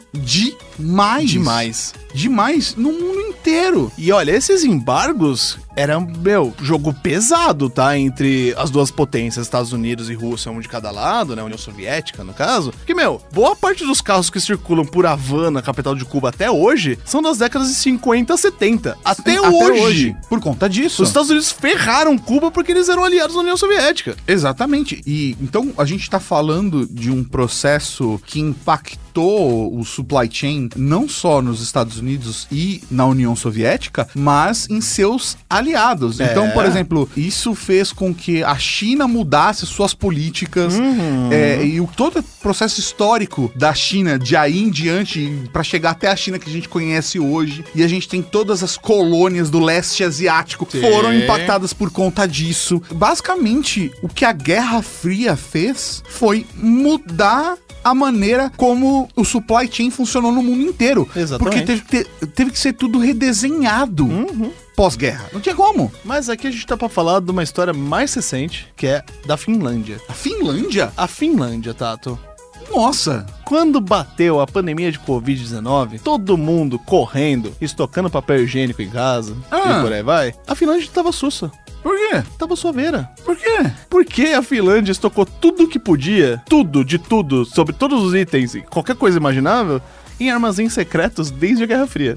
S1: demais no mundo inteiro.
S2: E olha, esses embargos eram, jogo pesado, tá? Entre as duas potências, Estados Unidos e Rússia, um de cada lado, né? União Soviética, no caso. Que, boa parte dos carros que circulam por Havana, capital de Cuba, até hoje, são das décadas de 50, 70. Até hoje.
S1: Por conta disso.
S2: Os Estados Unidos ferraram Cuba porque eles eram aliados da União Soviética.
S1: Exatamente. E então a gente tá falando de um processo que impactou o supply chain não só nos Estados Unidos e na União Soviética, mas em seus aliados. Então, por exemplo, isso fez com que a China mudasse suas políticas e todo o processo histórico da China de aí em diante para chegar até a China que a gente conhece hoje. E a gente tem todas as colônias do leste asiático que foram impactadas por conta disso. Basicamente, o que a Guerra Fria fez foi mudar a maneira como o supply chain funcionou no mundo inteiro.
S2: Exatamente.
S1: Porque teve que ser tudo redesenhado pós-guerra. Não tinha como.
S2: Mas aqui a gente tá pra falar de uma história mais recente, que é da Finlândia.
S1: A Finlândia?
S2: A Finlândia, Tato.
S1: Nossa!
S2: Quando bateu a pandemia de Covid-19, todo mundo correndo, estocando papel higiênico em casa e por aí vai, a Finlândia tava sussa.
S1: Por quê?
S2: Tava suaveira.
S1: Por quê?
S2: Porque a Finlândia estocou tudo que podia, de tudo, sobre todos os itens, qualquer coisa imaginável, em armazéns secretos desde a Guerra Fria.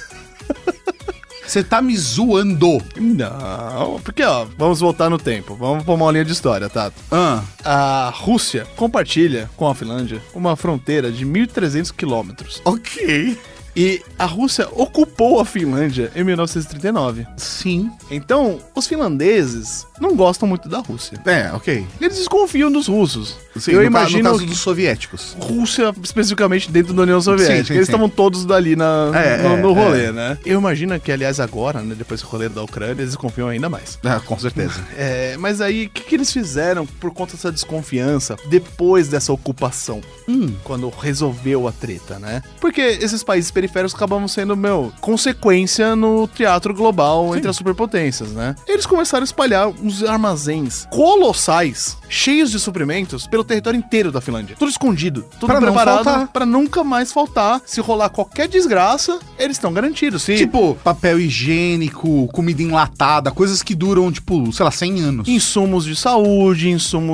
S1: Você tá me zoando.
S2: Não, porque vamos voltar no tempo. Vamos pra uma linha de história, Tato. A Rússia compartilha com a Finlândia uma fronteira de 1.300 quilômetros.
S1: Ok.
S2: E a Rússia ocupou a Finlândia em 1939.
S1: Sim.
S2: Então, os finlandeses não gostam muito da Rússia.
S1: Ok.
S2: Eles desconfiam dos russos.
S1: Sim,
S2: eu imagino
S1: no caso dos soviéticos.
S2: Rússia, especificamente dentro da União Soviética. Eles estavam todos dali no rolê, né? Eu imagino que, aliás, agora, né, depois do rolê da Ucrânia, eles desconfiam ainda mais.
S1: Com certeza.
S2: Mas aí, o que eles fizeram por conta dessa desconfiança depois dessa ocupação? Quando resolveu a treta, né? Porque esses países periféricos acabavam sendo, consequência no teatro global entre as superpotências, né? Eles começaram a espalhar uns armazéns colossais, cheios de suprimentos, pelo território inteiro da Finlândia. Tudo escondido, tudo preparado pra nunca mais faltar. Se rolar qualquer desgraça, eles estão garantidos.
S1: Tipo, papel higiênico, comida enlatada, coisas que duram, 100 anos.
S2: Insumos de saúde, insumos de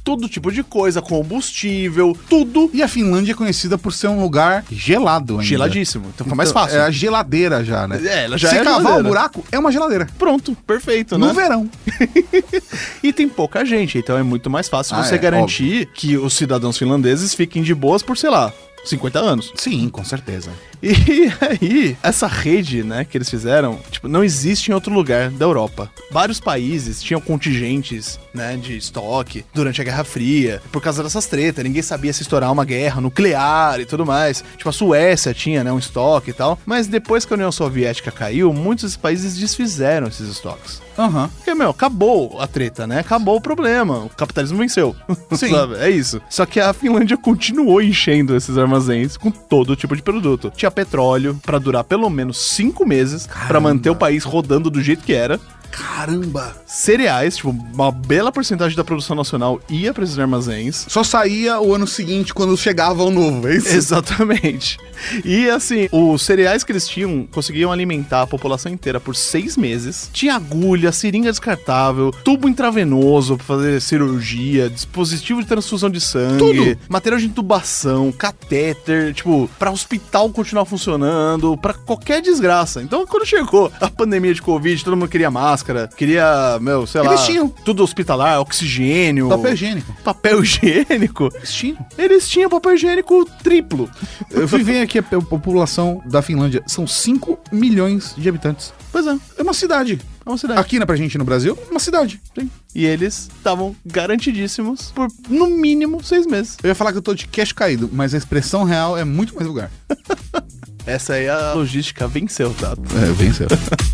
S2: todo tipo de coisa, combustível, tudo.
S1: E a Finlândia é conhecida por ser um lugar gelado ainda.
S2: Geladíssimo. Então fica mais fácil.
S1: É a geladeira já, né?
S2: Ela já
S1: Se
S2: é
S1: cavar
S2: geladeira.
S1: o buraco, é uma geladeira.
S2: Pronto, perfeito, né?
S1: No verão.
S2: E tem pouca gente, então é muito mais fácil você garantir que os cidadãos finlandeses fiquem de boas por, sei lá, 50 anos.
S1: Sim, com certeza.
S2: E aí, essa rede, né, que eles fizeram, tipo, não existe em outro lugar da Europa. Vários países tinham contingentes, né, de estoque durante a Guerra Fria, por causa dessas tretas. Ninguém sabia se estourar uma guerra nuclear e tudo mais. Tipo, a Suécia tinha, né, um estoque e tal. Mas depois que a União Soviética caiu, muitos países desfizeram esses estoques.
S1: Aham.
S2: Porque, meu, acabou a treta, né? Acabou o problema. O capitalismo venceu.
S1: Sim.
S2: Sabe? É isso. Só que a Finlândia continuou enchendo esses armazéns com todo tipo de produto. Tinha petróleo pra durar pelo menos 5 meses, pra manter o país rodando do jeito que era.
S1: Caramba!
S2: Cereais, tipo, uma bela porcentagem da produção nacional ia pra esses armazéns.
S1: Só saía o ano seguinte, quando chegava o novo, é isso?
S2: Exatamente. E assim, os cereais que eles tinham conseguiam alimentar a população inteira por 6 meses. Tinha agulha, seringa descartável, tubo intravenoso pra fazer cirurgia, dispositivo de transfusão de sangue,
S1: tudo.
S2: Material de intubação, catéter, tipo, pra hospital continuar funcionando, pra qualquer desgraça. Então, quando chegou a pandemia de Covid, todo mundo queria máscara, queria, meu, sei lá,
S1: tinham
S2: tudo hospitalar, oxigênio,
S1: papel higiênico.
S2: Papel higiênico.
S1: Eles
S2: tinham papel higiênico triplo.
S1: Eu fui ver aqui a população da Finlândia. São 5 milhões de habitantes.
S2: Pois é.
S1: É uma cidade.
S2: É uma cidade.
S1: Aqui pra gente no Brasil, uma cidade.
S2: Sim. E eles estavam garantidíssimos por, no mínimo, 6 meses.
S1: Eu ia falar que eu tô de queixo caído, mas a expressão real é muito mais vulgar.
S2: Essa aí a logística venceu, tá?
S1: É, venceu.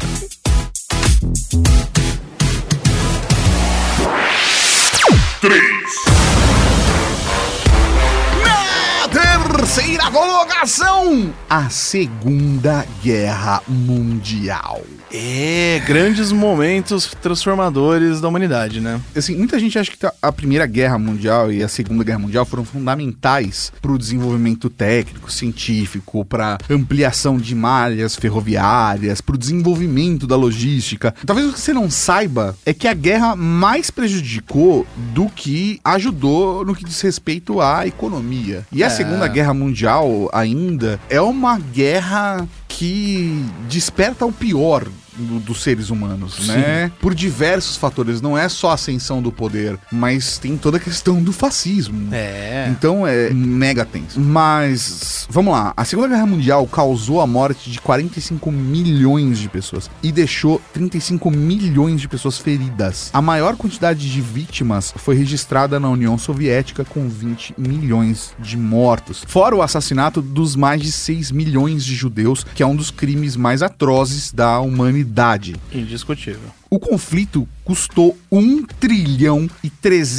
S1: Terceira colocação, a Segunda Guerra Mundial.
S2: Grandes momentos transformadores da humanidade, né?
S1: Assim, muita gente acha que a Primeira Guerra Mundial e a Segunda Guerra Mundial foram fundamentais para o desenvolvimento técnico, científico, para ampliação de malhas ferroviárias, para o desenvolvimento da logística. Talvez o que você não saiba é que a guerra mais prejudicou do que ajudou no que diz respeito à economia. E a Segunda Guerra Mundial ainda é uma guerra que desperta o pior dos seres humanos, né? Por diversos fatores. Não é só a ascensão do poder, mas tem toda a questão do fascismo. Então é mega tenso. Mas, vamos lá. A Segunda Guerra Mundial causou a morte de 45 milhões de pessoas e deixou 35 milhões de pessoas feridas. A maior quantidade de vítimas foi registrada na União Soviética, com 20 milhões de mortos. Fora o assassinato dos mais de 6 milhões de judeus, que é um dos crimes mais atrozes da humanidade.
S2: Indiscutível.
S1: O conflito custou 1 trilhão e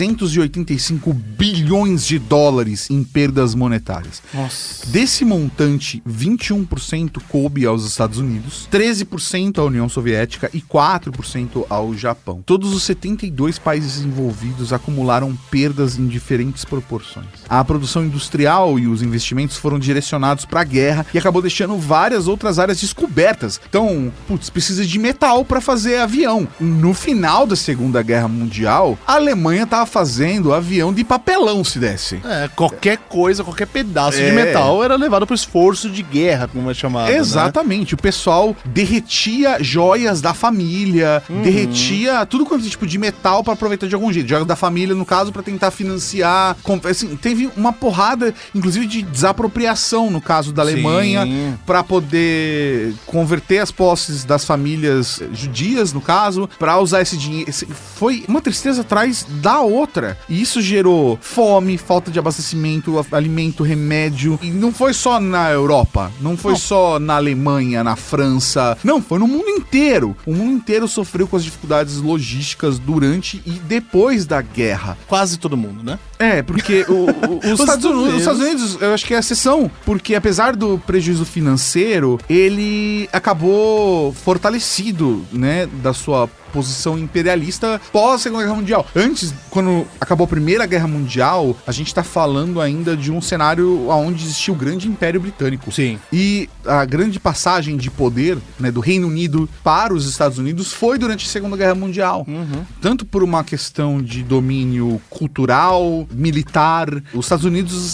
S1: 385 bilhões de dólares em perdas monetárias.
S2: Nossa.
S1: Desse montante, 21% coube aos Estados Unidos, 13% à União Soviética e 4% ao Japão. Todos os 72 países envolvidos acumularam perdas em diferentes proporções. A produção industrial e os investimentos foram direcionados para a guerra e acabou deixando várias outras áreas descobertas. Então, precisa de metal para fazer avião. No final da Segunda Guerra Mundial, a Alemanha tava fazendo avião de papelão, se desse.
S2: Qualquer coisa, qualquer pedaço de metal era levado pro esforço de guerra, como é chamado.
S1: Exatamente.
S2: Né?
S1: O pessoal derretia joias da família, derretia tudo quanto é tipo de metal pra aproveitar de algum jeito. Joias da família, no caso, pra tentar financiar. Assim, teve uma porrada, inclusive, de desapropriação, no caso da Alemanha, pra poder converter as posses das famílias judias, no caso, para usar esse dinheiro. Foi uma tristeza atrás da outra. E isso gerou fome, falta de abastecimento, alimento, remédio. E não foi só na Europa, não foi só na Alemanha, na França. Não, foi no mundo inteiro. O mundo inteiro sofreu com as dificuldades logísticas durante e depois da guerra.
S2: Quase todo mundo, né?
S1: Porque os Estados Unidos, eu acho que é a exceção, porque apesar do prejuízo financeiro, ele acabou fortalecido, né, da sua posição imperialista pós Segunda Guerra Mundial. Antes, quando acabou a Primeira Guerra Mundial, a gente tá falando ainda de um cenário onde existia o grande Império Britânico.
S2: Sim.
S1: E a grande passagem de poder, né, do Reino Unido para os Estados Unidos foi durante a Segunda Guerra Mundial. Tanto por uma questão de domínio cultural, militar. Os Estados Unidos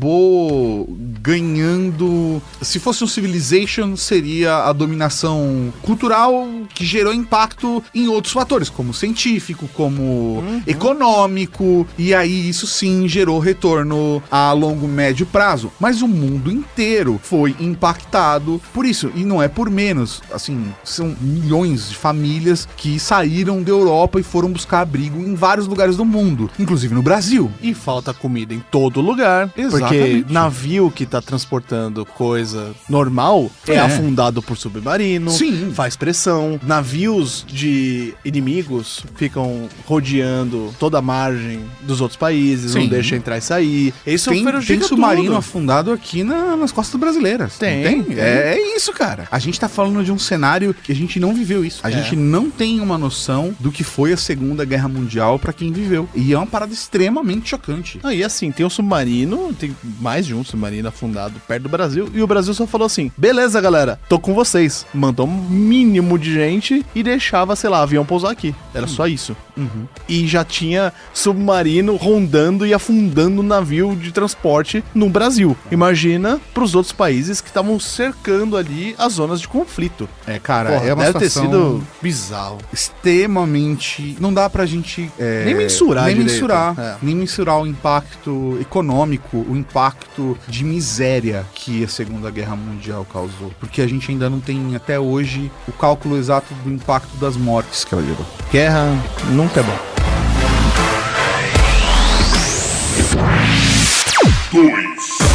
S1: acabou ganhando... Se fosse um Civilization, seria a dominação cultural que gerou impacto em outros fatores, como científico, como econômico, e aí isso sim gerou retorno a longo, médio prazo. Mas o mundo inteiro foi impactado por isso, e não é por menos. Assim, são milhões de famílias que saíram da Europa e foram buscar abrigo em vários lugares do mundo, inclusive no Brasil.
S2: E falta comida em todo lugar.
S1: Exatamente.
S2: Porque navio que tá transportando coisa normal é afundado por submarino.
S1: Sim.
S2: Faz pressão. Navios de inimigos ficam rodeando toda a margem dos outros países,
S1: Sim.
S2: não deixa entrar e sair. Isso
S1: Tem submarino afundado aqui nas costas brasileiras.
S2: Tem.
S1: É isso, cara. A gente tá falando de um cenário que a gente não viveu isso. A gente não tem uma noção do que foi a Segunda Guerra Mundial pra quem viveu. E é uma parada extremamente chocante.
S2: E assim, tem um submarino, tem mais de um submarino afundado perto do Brasil, e o Brasil só falou assim, beleza, galera, tô com vocês. Mandou um mínimo de gente e deixava, sei lá, avião pousar aqui. Era só isso. E já tinha submarino rondando e afundando o navio de transporte no Brasil. Imagina pros outros países que estavam cercando ali as zonas de conflito.
S1: Cara,
S2: Porra,
S1: é uma
S2: deve ter
S1: situação
S2: sido bizarro.
S1: extremamente... Não dá pra gente...
S2: Nem mensurar
S1: Nem
S2: direito.
S1: mensurar. Nem mensurar o impacto econômico, o impacto de miséria que a Segunda Guerra Mundial causou. Porque a gente ainda não tem, até hoje, o cálculo exato do impacto das mortes que ela gerou.
S2: Guerra nunca é bom.
S3: 2.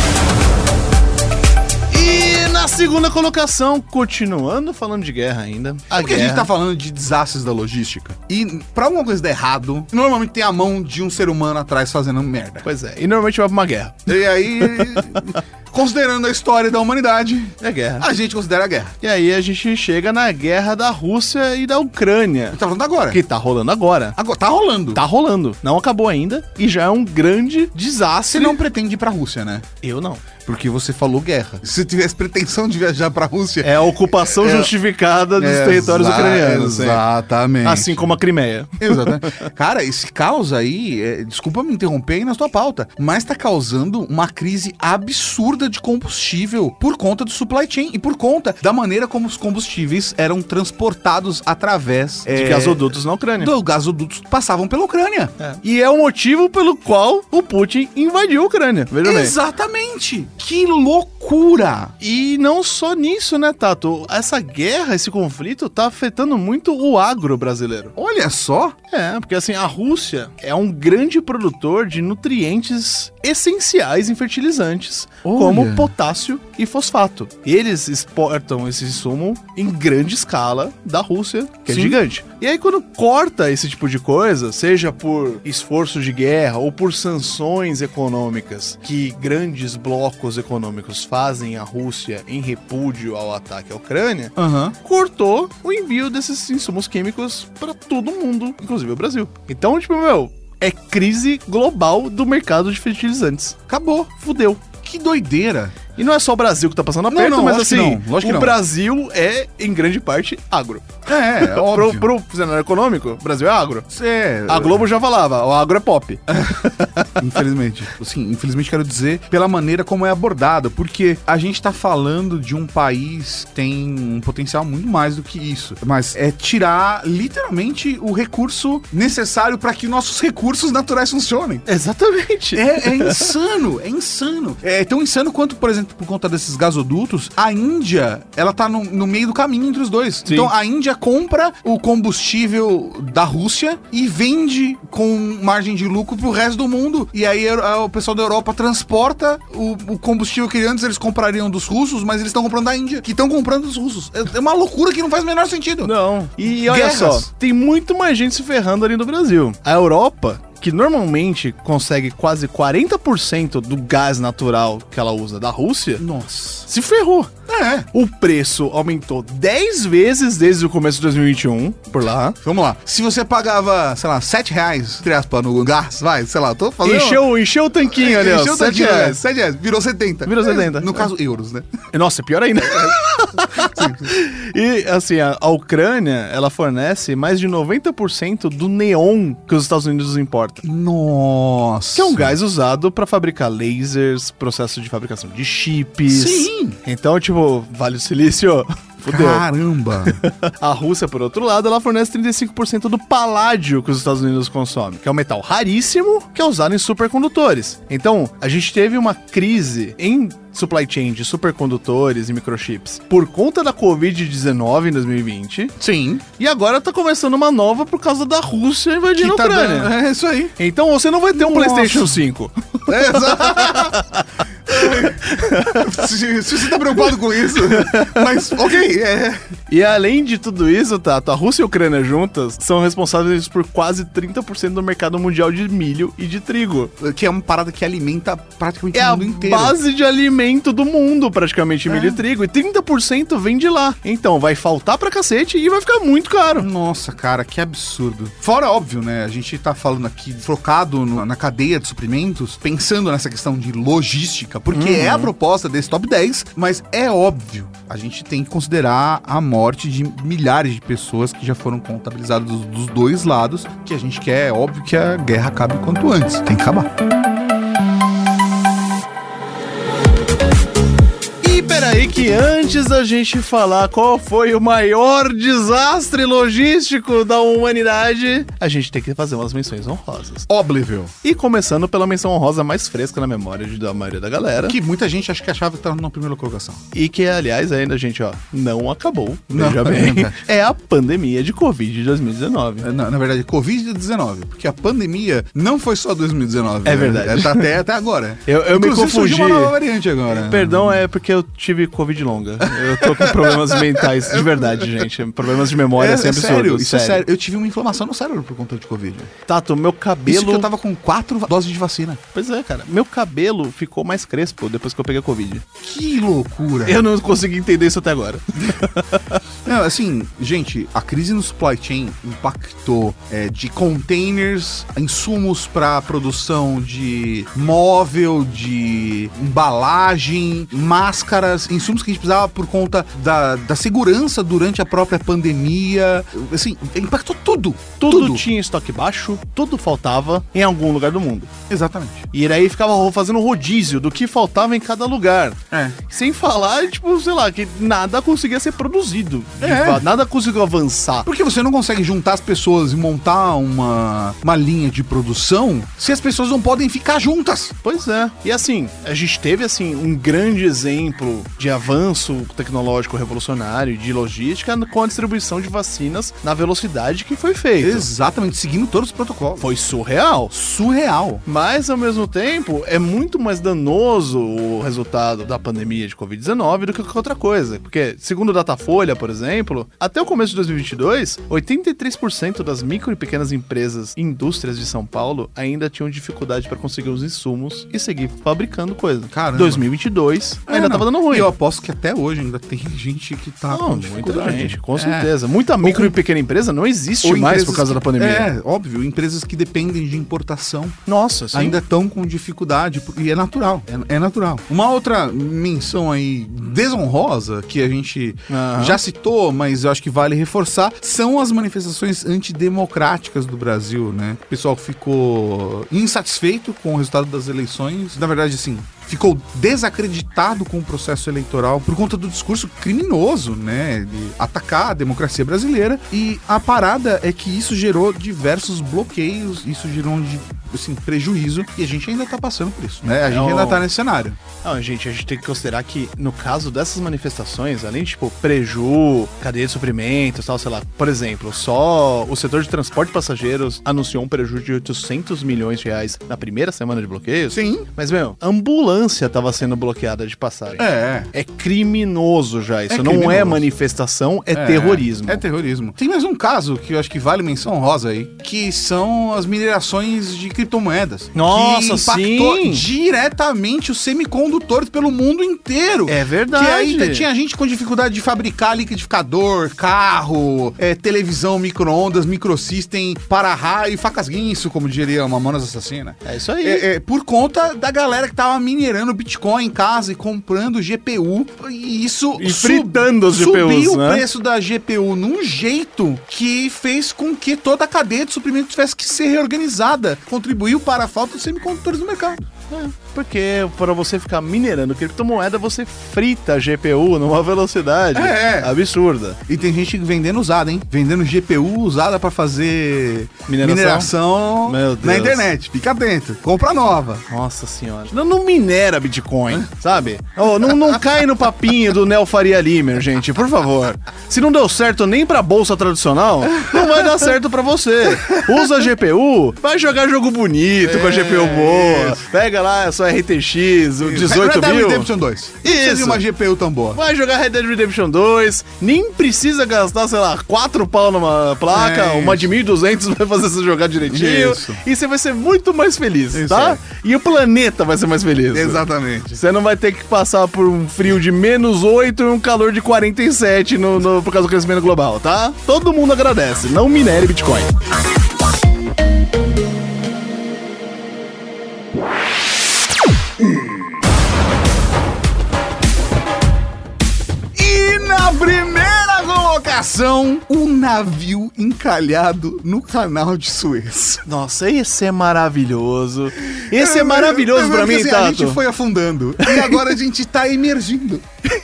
S2: E na segunda colocação, continuando falando de guerra ainda,
S1: Porque a gente tá falando de desastres da logística. E pra alguma coisa dar errado, normalmente tem a mão de um ser humano atrás fazendo merda.
S2: Pois é, e normalmente vai pra uma guerra.
S1: E aí, considerando a história da humanidade,
S2: É guerra.
S1: a gente considera a guerra.
S2: E aí a gente chega na guerra da Rússia e da Ucrânia,
S1: Tá falando agora.
S2: que tá rolando agora.
S1: Agora, tá rolando.
S2: Tá rolando. Não acabou ainda e já é um grande desastre.
S1: Você não pretende ir pra Rússia, né?
S2: Eu não.
S1: Porque você falou guerra. Se você tivesse pretensão de viajar pra Rússia...
S2: É a ocupação justificada dos territórios ucranianos.
S1: Exatamente.
S2: Assim como a Crimeia.
S1: Exatamente. Cara, esse caos aí, desculpa me interromper aí na sua pauta, mas tá causando uma crise absurda de combustível por conta do supply chain e por conta da maneira como os combustíveis eram transportados através
S2: De gasodutos na Ucrânia.
S1: dos gasodutos que passavam pela Ucrânia.
S2: E é o motivo pelo qual o Putin invadiu a Ucrânia. Veja bem.
S1: Exatamente. Que loucura!
S2: E não só nisso, né, Tato? Essa guerra, esse conflito, tá afetando muito o agro brasileiro.
S1: Olha só.
S2: É, porque assim, a Rússia é um grande produtor de nutrientes essenciais em fertilizantes,
S1: Olha.
S2: como potássio e fosfato. Eles exportam esse insumo em grande escala da Rússia, que é
S1: Sim.
S2: gigante. E aí quando corta esse tipo de coisa, seja por esforço de guerra ou por sanções econômicas que grandes blocos econômicos fazem à Rússia em repúdio ao ataque à Ucrânia, cortou o envio desses insumos químicos para todo mundo, inclusive o Brasil. Então, tipo, é crise global do mercado de fertilizantes.
S1: Acabou.
S2: Fudeu.
S1: Que doideira.
S2: E não é só o Brasil que tá passando aperto,
S1: não,
S2: mas
S1: lógico
S2: assim,
S1: que não, lógico que
S2: o
S1: não.
S2: Brasil é, em grande parte, agro.
S1: É óbvio.
S2: Pro cenário econômico, o Brasil é agro.
S1: É,
S2: A Globo já falava, o agro é pop.
S1: infelizmente. Sim, infelizmente quero dizer pela maneira como é abordado, porque a gente tá falando de um país que tem um potencial muito mais do que isso. Mas é tirar literalmente o recurso necessário para que nossos recursos naturais funcionem.
S2: Exatamente.
S1: É insano, é insano. É tão insano quanto, por exemplo, por conta desses gasodutos, a Índia, ela tá no meio do caminho entre os dois.
S2: Sim.
S1: Então a Índia compra o combustível da Rússia e vende com margem de lucro pro resto do mundo. E aí o pessoal da Europa transporta o combustível que antes eles comprariam dos russos, mas eles estão comprando da Índia, que estão comprando dos russos. É uma loucura que não faz o menor sentido.
S2: Não. E olha
S1: Guerras.
S2: só, tem muito mais gente se ferrando ali no Brasil. A Europa, que normalmente consegue quase 40% do gás natural que ela usa da Rússia,
S1: Nossa.
S2: se ferrou. O preço aumentou 10 vezes desde o começo de 2021, por lá.
S1: Vamos lá. Se você pagava, sei lá, R$7, entre aspas, no gás, vai, sei lá, tô fazendo...
S2: Encheu o tanquinho ali, ó.
S1: Encheu o tanquinho, R$7. Virou 70.
S2: Virou 70.
S1: No caso, euros, né?
S2: Nossa, é pior ainda. E, assim, a Ucrânia, ela fornece mais de 90% do neon que os Estados Unidos importam.
S1: Nossa.
S2: Que é um gás usado pra fabricar lasers, processo de fabricação de chips.
S1: Sim.
S2: Então, tipo, Vale do Silício... Fudeu.
S1: Caramba.
S2: A Rússia, por outro lado, ela fornece 35% do paládio que os Estados Unidos consomem, que é um metal raríssimo que é usado em supercondutores. Então, a gente teve uma crise em supply chain de supercondutores e microchips por conta da Covid-19 em 2020.
S1: Sim.
S2: E agora tá começando uma nova por causa da Rússia invadindo a
S1: tá
S2: Ucrânia.
S1: dando... É isso aí.
S2: Então você não vai ter um
S1: Nossa.
S2: PlayStation 5.
S1: se você tá preocupado com isso, mas ok,
S2: E além de tudo isso, Tato, a Rússia e a Ucrânia juntas são responsáveis por quase 30% do mercado mundial de milho e de trigo.
S1: Que é uma parada que alimenta praticamente
S2: É
S1: o
S2: a
S1: mundo inteiro.
S2: base de alimento do mundo, praticamente, milho e trigo. E 30% vem de lá. Então, vai faltar pra cacete e vai ficar muito caro.
S1: Nossa, cara, que absurdo. Fora, óbvio, né? A gente tá falando aqui focado na cadeia de suprimentos, pensando nessa questão de logística, porque é a proposta desse top 10, mas é óbvio, a gente tem que considerar a morte de milhares de pessoas que já foram contabilizadas dos dois lados, que a gente quer, é óbvio, que a guerra acabe o quanto antes. Tem que acabar.
S2: Peraí que antes da gente falar qual foi o maior desastre logístico da humanidade, a gente tem que fazer umas menções honrosas.
S1: Óbvio.
S2: E começando pela menção honrosa mais fresca na memória da maioria da galera.
S1: Que muita gente acho que achava que tava na primeira colocação.
S2: E que, aliás, ainda, gente, ó, não acabou. Veja bem. É a pandemia de Covid de 2019.
S1: Na verdade, Covid-19. Porque a pandemia não foi só 2019.
S2: É verdade.
S1: Tá até agora.
S2: Eu me confundi.
S1: Surgiu uma nova variante agora.
S2: Perdão, é porque eu tive Covid longa. Eu tô com problemas mentais, de verdade, gente. Problemas de memória assim absurdos.
S1: Sério, isso é sério. Eu tive uma inflamação no cérebro por conta de Covid.
S2: Tato, meu cabelo...
S1: Isso que eu tava com 4 doses de vacina.
S2: Pois é, cara. Meu cabelo ficou mais crespo depois que eu peguei a Covid.
S1: Que loucura.
S2: Eu não consegui entender isso até agora.
S1: Não, assim, gente, a crise no supply chain impactou de containers, insumos para produção de móvel, de embalagem, máscaras, insumos que a gente precisava por conta da segurança durante a própria pandemia. Assim, impactou tudo.
S2: Tudo tinha estoque baixo, tudo faltava em algum lugar do mundo.
S1: Exatamente.
S2: E aí ficava fazendo rodízio do que faltava em cada lugar. Sem falar, tipo, sei lá, que nada conseguia ser produzido. Nada conseguiu avançar.
S1: Porque você não consegue juntar as pessoas e montar uma linha de produção se as pessoas não podem ficar juntas.
S2: Pois é. E assim, a gente teve assim um grande exemplo de avanço tecnológico revolucionário de logística com a distribuição de vacinas na velocidade que foi feito.
S1: Exatamente, seguindo todos os protocolos.
S2: Foi surreal.
S1: Surreal.
S2: Mas, ao mesmo tempo, é muito mais danoso o resultado da pandemia de Covid-19 do que qualquer outra coisa. Porque, segundo o Datafolha, por exemplo, até o começo de 2022, 83% das micro e pequenas empresas e indústrias de São Paulo ainda tinham dificuldade para conseguir os insumos e seguir fabricando coisa.
S1: Caramba.
S2: 2022 ainda tava dando ruim.
S1: E eu aposto que até hoje ainda tem gente que tá com dificuldade.
S2: Muita gente, com certeza. Muita micro e pequena empresa não existe mais por causa da pandemia.
S1: É, óbvio. Empresas que dependem de importação.
S2: Nossa, sim.
S1: Ainda estão com dificuldade. E é natural. É natural. Uma outra menção aí desonrosa, que a gente já citou, mas eu acho que vale reforçar, são as manifestações antidemocráticas do Brasil, né? O pessoal ficou insatisfeito com o resultado das eleições. Na verdade, assim, ficou desacreditado com o processo eleitoral por conta do discurso criminoso, né, de atacar a democracia brasileira. E a parada é que isso gerou diversos bloqueios, isso gerou assim, prejuízo, e a gente ainda tá passando por isso, né? A gente ainda tá nesse cenário.
S2: Não, gente, a gente tem que considerar que no caso dessas manifestações, além de, tipo, preju, cadeia de suprimentos, tal, sei lá, por exemplo, só o setor de transporte de passageiros anunciou um prejuízo de 800 milhões de reais na primeira semana de bloqueios.
S1: Sim.
S2: Mas, meu, ambulância tava sendo bloqueada de passagem. É criminoso já isso. Não é manifestação, é terrorismo.
S1: É terrorismo. Tem mais um caso que eu acho que vale menção rosa aí, que são as minerações de criptomoedas.
S2: Nossa,
S1: que impactou
S2: sim.
S1: diretamente os semicondutores pelo mundo inteiro.
S2: É verdade.
S1: Que aí tinha gente com dificuldade de fabricar liquidificador, carro, televisão, micro-ondas, microsystem, para-raio e facas guinso, como diria Mamonas Assassina.
S2: É isso aí.
S1: Por conta da galera que tava minerando Bitcoin em casa e comprando GPU. E isso
S2: fritando as GPUs,
S1: subiu
S2: né?
S1: o preço da GPU num jeito que fez com que toda a cadeia de suprimento tivesse que ser reorganizada. Contribuiu para a falta de semicondutores no mercado.
S2: Porque para você ficar minerando criptomoeda, você frita a GPU numa velocidade absurda.
S1: E tem gente vendendo usada, hein? Vendendo GPU usada pra fazer mineração
S2: Meu Deus.
S1: na internet. Fica atento. Compra nova.
S2: Nossa senhora. Não minera Bitcoin, sabe? Não cai no papinho do Neo Faria Limer, gente, por favor. Se não deu certo nem pra bolsa tradicional, não vai dar certo pra você. Usa a GPU, vai jogar jogo bonito com a GPU boa. Pega lá a sua RTX, o 18
S1: Red Dead
S2: mil.
S1: Redemption 2. Não precisa de uma GPU tão boa.
S2: Vai jogar Red Dead Redemption 2, nem precisa gastar, sei lá, 4 pau numa placa, uma de 1.200 vai fazer você jogar direitinho.
S1: Isso.
S2: E você vai ser muito mais feliz,
S1: Isso
S2: tá?
S1: aí.
S2: E o planeta vai ser mais feliz.
S1: Exatamente.
S2: Você não vai ter que passar por um frio de -8 e um calor de 47 por causa do crescimento global, tá? Todo mundo agradece. Não minere Bitcoin.
S1: E na primeira colocação, o navio encalhado no canal de Suez.
S2: Nossa, esse é maravilhoso. Esse é maravilhoso pra mim,
S1: assim,
S2: Tato.
S1: A gente foi afundando e agora a gente tá emergindo.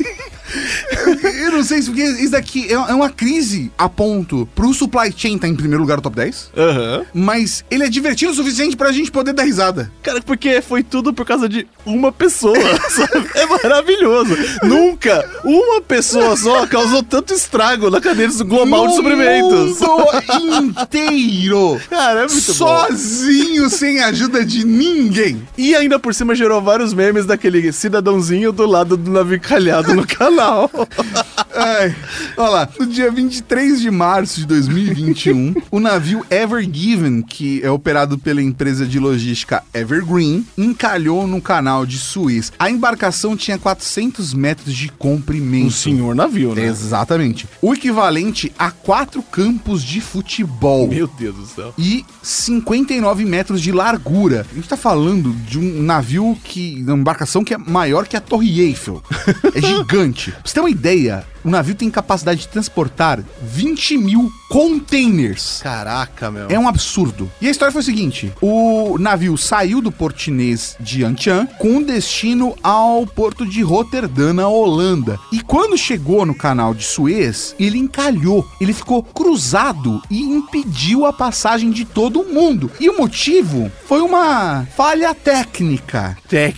S1: Eu não sei se porque isso daqui é uma crise a ponto pro supply chain tá em primeiro lugar no top 10, mas ele é divertido o suficiente pra gente poder dar risada.
S2: Cara, porque foi tudo por causa de uma pessoa, sabe? É maravilhoso. Nunca uma pessoa só causou tanto estrago na cadeia global de suprimentos.
S1: Mundo inteiro.
S2: Cara, é muito
S1: sozinho, sem ajuda de ninguém.
S2: E ainda por cima gerou vários memes daquele cidadãozinho do lado do navio encalhado no canal.
S1: Ai, olha lá, no dia 23 de março de 2021, o navio Ever Given, que é operado pela empresa de logística Evergreen, encalhou no canal de Suez. A embarcação tinha 400 metros de comprimento.
S2: Um senhor navio, né?
S1: Exatamente. O equivalente a 4 campos de futebol.
S2: Meu Deus do céu.
S1: E 59 metros de largura. A gente tá falando de um navio uma embarcação que é maior que a Torre Eiffel. É gigante. Pra você ter uma ideia, o navio tem capacidade de transportar 20 mil containers.
S2: Caraca, meu.
S1: É um absurdo. E a história foi o seguinte: o navio saiu do porto chinês de Yantian com destino ao porto de Roterdã, na Holanda. E quando chegou no canal de Suez, ele encalhou. Ele ficou cruzado e impediu a passagem de todo mundo. E o motivo foi uma falha técnica.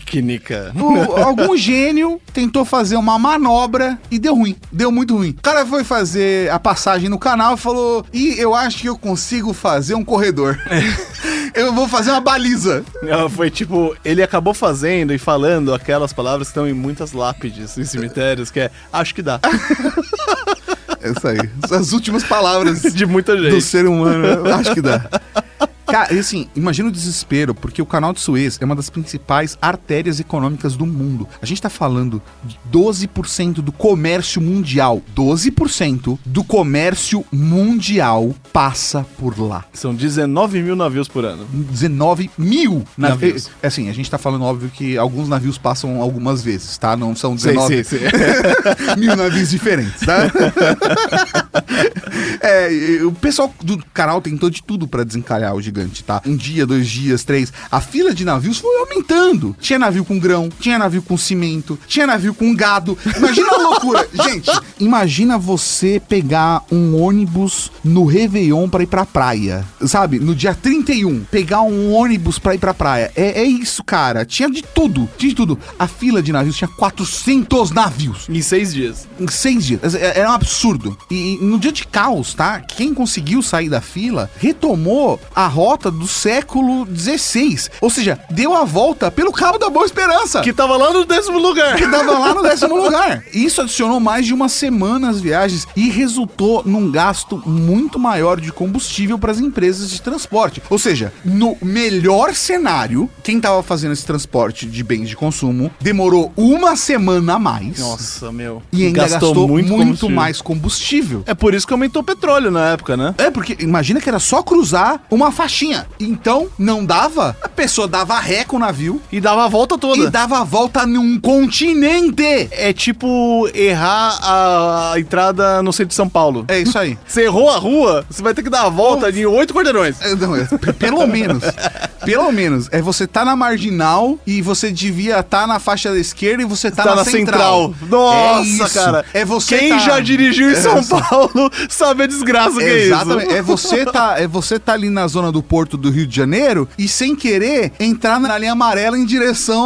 S1: Algum gênio tentou fazer uma manobra e deu ruim. Deu muito ruim. O cara foi fazer a passagem no canal e falou: eu acho que eu consigo fazer um corredor. Eu vou fazer uma baliza.
S2: Foi tipo, ele acabou fazendo e falando aquelas palavras que estão em muitas lápides em cemitérios, que é, acho que dá.
S1: É isso aí. As últimas palavras
S2: de muita gente
S1: do ser humano. Acho que dá. Cara, e assim, imagina o desespero, porque o canal de Suez é uma das principais artérias econômicas do mundo. A gente tá falando de 12% do comércio mundial. 12% do comércio mundial passa por lá.
S2: São 19 mil navios por ano.
S1: 19 mil
S2: navios.
S1: É assim, a gente tá falando, óbvio, que alguns navios passam algumas vezes, tá? Não são 19
S2: sim.
S1: mil navios diferentes, tá? O pessoal do canal tentou de tudo pra desencalhar o gigante, tá? 1 dia, 2 dias, 3. A fila de navios foi aumentando. Tinha navio com grão, tinha navio com cimento, tinha navio com gado. Imagina a loucura. Gente, imagina você pegar um ônibus no Réveillon pra ir pra praia. Sabe? No dia 31, pegar um ônibus pra ir pra praia. É isso, cara. Tinha de tudo. Tinha de tudo. A fila de navios tinha 400 navios.
S2: Em 6 dias.
S1: Em 6 dias. Era um absurdo. E no dia de caos, constar, quem conseguiu sair da fila retomou a rota do século XVI. Ou seja, deu a volta pelo Cabo da Boa Esperança.
S2: Que tava lá no 10º lugar.
S1: Que tava lá no 10º lugar. Isso adicionou mais de uma semana às viagens e resultou num gasto muito maior de combustível para as empresas de transporte. Ou seja, no melhor cenário, quem tava fazendo esse transporte de bens de consumo demorou uma semana a mais.
S2: Nossa, meu.
S1: E ainda gastou muito
S2: combustível.
S1: mais combustível.
S2: É por isso que aumentou o petróleo na época, né?
S1: É, porque imagina que era só cruzar uma faixinha. Então, não dava, a pessoa dava ré com o navio
S2: E dava a volta toda.
S1: e dava a volta num continente.
S2: É tipo errar a entrada no centro de São Paulo.
S1: É isso aí.
S2: Você errou a rua, você vai ter que dar a volta em 8 quarteirões.
S1: Pelo menos. Pelo menos. É você tá na marginal e você devia estar na faixa da esquerda e você tá na central.
S2: Nossa,
S1: É isso.
S2: cara.
S1: É você
S2: Quem
S1: tá...
S2: já dirigiu em São Paulo sabe a desgraça que
S1: Exatamente.
S2: é isso.
S1: É você tá ali na zona do Porto do Rio de Janeiro e sem querer entrar na linha amarela em direção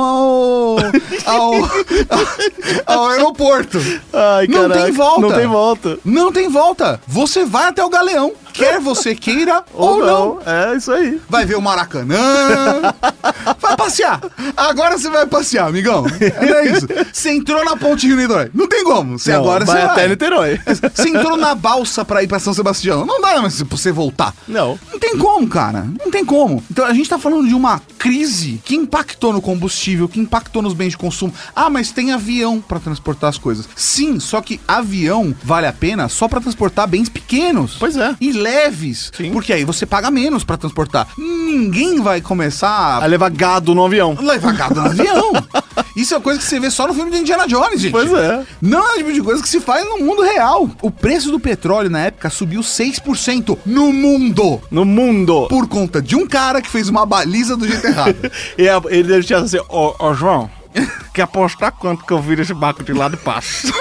S1: ao aeroporto.
S2: Ai,
S1: Não
S2: caraca.
S1: tem volta.
S2: Não tem volta.
S1: Não tem volta. Você vai até o Galeão, quer você queira ou não.
S2: É isso aí.
S1: Vai ver o Maracanã. Vai passear. Agora você vai passear, amigão. É isso. Você entrou na ponte Rio-Niterói. Não tem como. Você
S2: Não,
S1: agora
S2: vai
S1: você
S2: até Niterói.
S1: Você entrou na balsa pra ir pra São Sebastião. Não dá mais pra você voltar.
S2: Não.
S1: Não tem como, cara. Não tem como. Então a gente tá falando de uma crise que impactou no combustível, que impactou nos bens de consumo. Ah, mas tem avião pra transportar as coisas. Sim, só que avião vale a pena só pra transportar bens pequenos.
S2: Pois é.
S1: E leves.
S2: Sim.
S1: Porque aí você paga menos pra transportar. Ninguém vai começar
S2: A levar gado no avião.
S1: levar gado no avião. Isso é coisa que você vê só no filme de Indiana Jones, gente.
S2: Pois é.
S1: Não é o tipo de coisa que se faz no mundo real. O preço do petróleo na época subiu 6% no mundo.
S2: No mundo.
S1: Por conta de um cara que fez uma baliza do jeito errado.
S2: E ele deve ter assim, ó, João, quer apostar quanto que eu viro esse barco de lado e passo?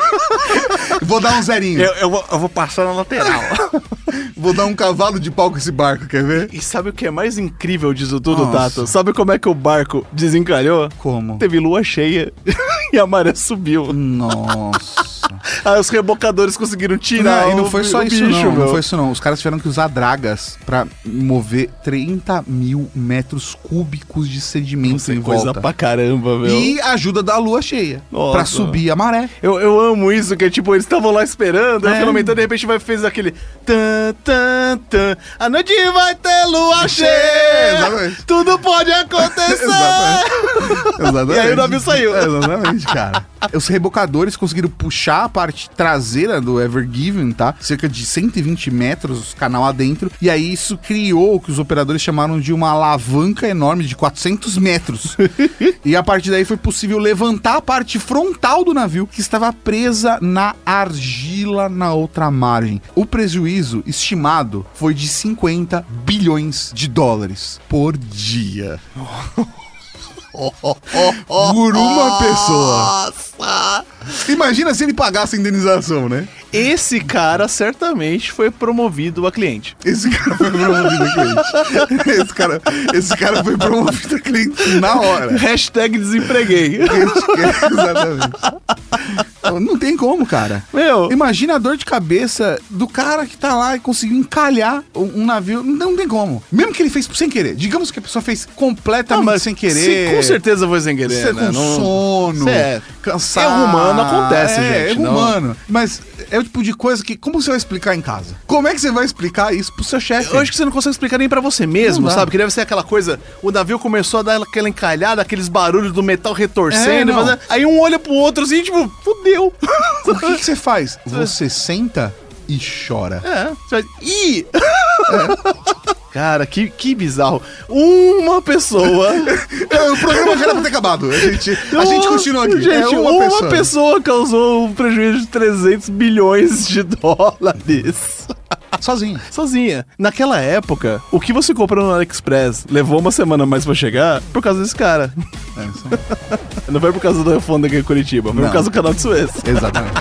S1: Vou dar um zerinho.
S2: Eu vou passar na lateral.
S1: Vou dar um cavalo de pau com esse barco, quer ver?
S2: E sabe o que é mais incrível disso tudo,
S1: Nossa.
S2: Tato? Sabe como é que o barco desencalhou?
S1: Como?
S2: Teve lua cheia e a maré subiu.
S1: Nossa.
S2: Aí os rebocadores conseguiram tirar
S1: E não foi só
S2: o
S1: isso,
S2: bicho,
S1: não.
S2: meu.
S1: Não foi isso, não. Os caras tiveram que usar dragas pra mover 30 mil metros cúbicos de sedimento
S2: Nossa,
S1: em
S2: coisa
S1: volta.
S2: pra caramba, meu.
S1: E ajuda da lua cheia.
S2: Nossa.
S1: Pra subir a maré.
S2: Eu amo isso, que é tipo, eles estavam lá esperando, aí
S1: É.
S2: o fenômeno de repente fez aquele tan, tan, tan. A noite vai ter lua cheia.
S1: Exatamente.
S2: Tudo pode acontecer.
S1: Exatamente.
S2: E aí o navio saiu.
S1: Exatamente, cara. Os rebocadores conseguiram puxar a parte traseira do Ever Given, tá? Cerca de 120 metros, canal adentro. E aí isso criou o que os operadores chamaram de uma alavanca enorme de 400 metros. E a partir daí foi possível levantar a parte frontal do navio, que estava presa na argila na outra margem. O prejuízo estimado foi de 50 bilhões de dólares por dia. Por uma pessoa.
S2: Nossa!
S1: Imagina se ele pagasse a indenização, né?
S2: Esse cara certamente foi promovido a cliente.
S1: Esse cara foi promovido a cliente. Esse cara foi promovido a cliente na hora.
S2: Hashtag desempreguei.
S1: Exatamente. Não tem como, cara.
S2: Meu,
S1: Imagina a dor de cabeça do cara que tá lá e conseguiu encalhar um navio. Não tem como. Mesmo que ele fez sem querer. Digamos que a pessoa fez completamente sem querer.
S2: Com certeza foi sem querer,
S1: Você
S2: né?
S1: com sono,
S2: É.
S1: cansado.
S2: Erro humano acontece, gente,
S1: Erro
S2: não.
S1: humano. Mas é o tipo de coisa que... Como você vai explicar em casa? Como é que você vai explicar isso pro seu chefe?
S2: Eu acho que você não consegue explicar nem pra você mesmo,
S1: Não dá.
S2: sabe? Que deve ser aquela coisa, o navio começou a dar aquela encalhada, aqueles barulhos do metal retorcendo,
S1: É, não.
S2: aí um olha pro outro assim, tipo, fudeu.
S1: O que você faz? Você senta e chora.
S2: É, você vai... Ih! Cara, que bizarro. Uma pessoa...
S1: O programa já era pra ter acabado. A gente continua aqui.
S2: Gente,
S1: É
S2: uma pessoa causou um prejuízo de 300 bilhões de dólares. Sozinha. Naquela época, o que você comprou no AliExpress levou uma semana mais pra chegar por causa desse cara.
S1: É isso.
S2: Não foi por causa da Fonda aqui em Curitiba, foi
S1: Não.
S2: por causa do canal de Suez.
S1: Exatamente.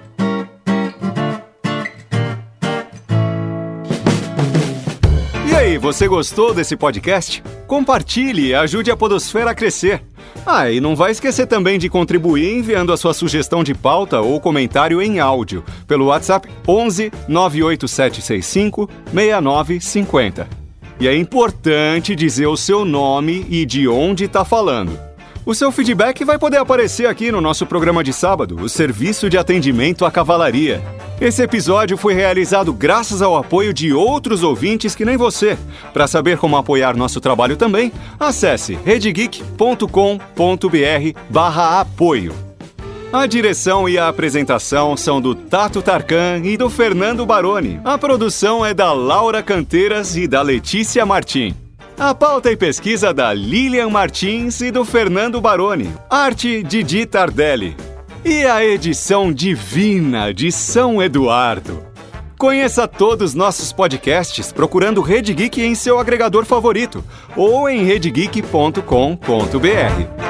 S2: E aí,
S4: aí, você gostou desse podcast? Compartilhe e ajude a Podosfera a crescer. E não vai esquecer também de contribuir enviando a sua sugestão de pauta ou comentário em áudio pelo WhatsApp 11 98765 6950. E é importante dizer o seu nome e de onde está falando. O seu feedback vai poder aparecer aqui no nosso programa de sábado, o Serviço de Atendimento à Cavalaria. Esse episódio foi realizado graças ao apoio de outros ouvintes que nem você. Para saber como apoiar nosso trabalho também, acesse redgeek.com.br/apoio. A direção e a apresentação são do Tato Tarkan e do Fernando Baroni. A produção é da Laura Canteiras e da Letícia Martim. A pauta e pesquisa da Lilian Martins e do Fernando Baroni. Arte Didi Tardelli. E a edição divina de São Eduardo. Conheça todos os nossos podcasts procurando Rede Geek em seu agregador favorito ou em redgeek.com.br.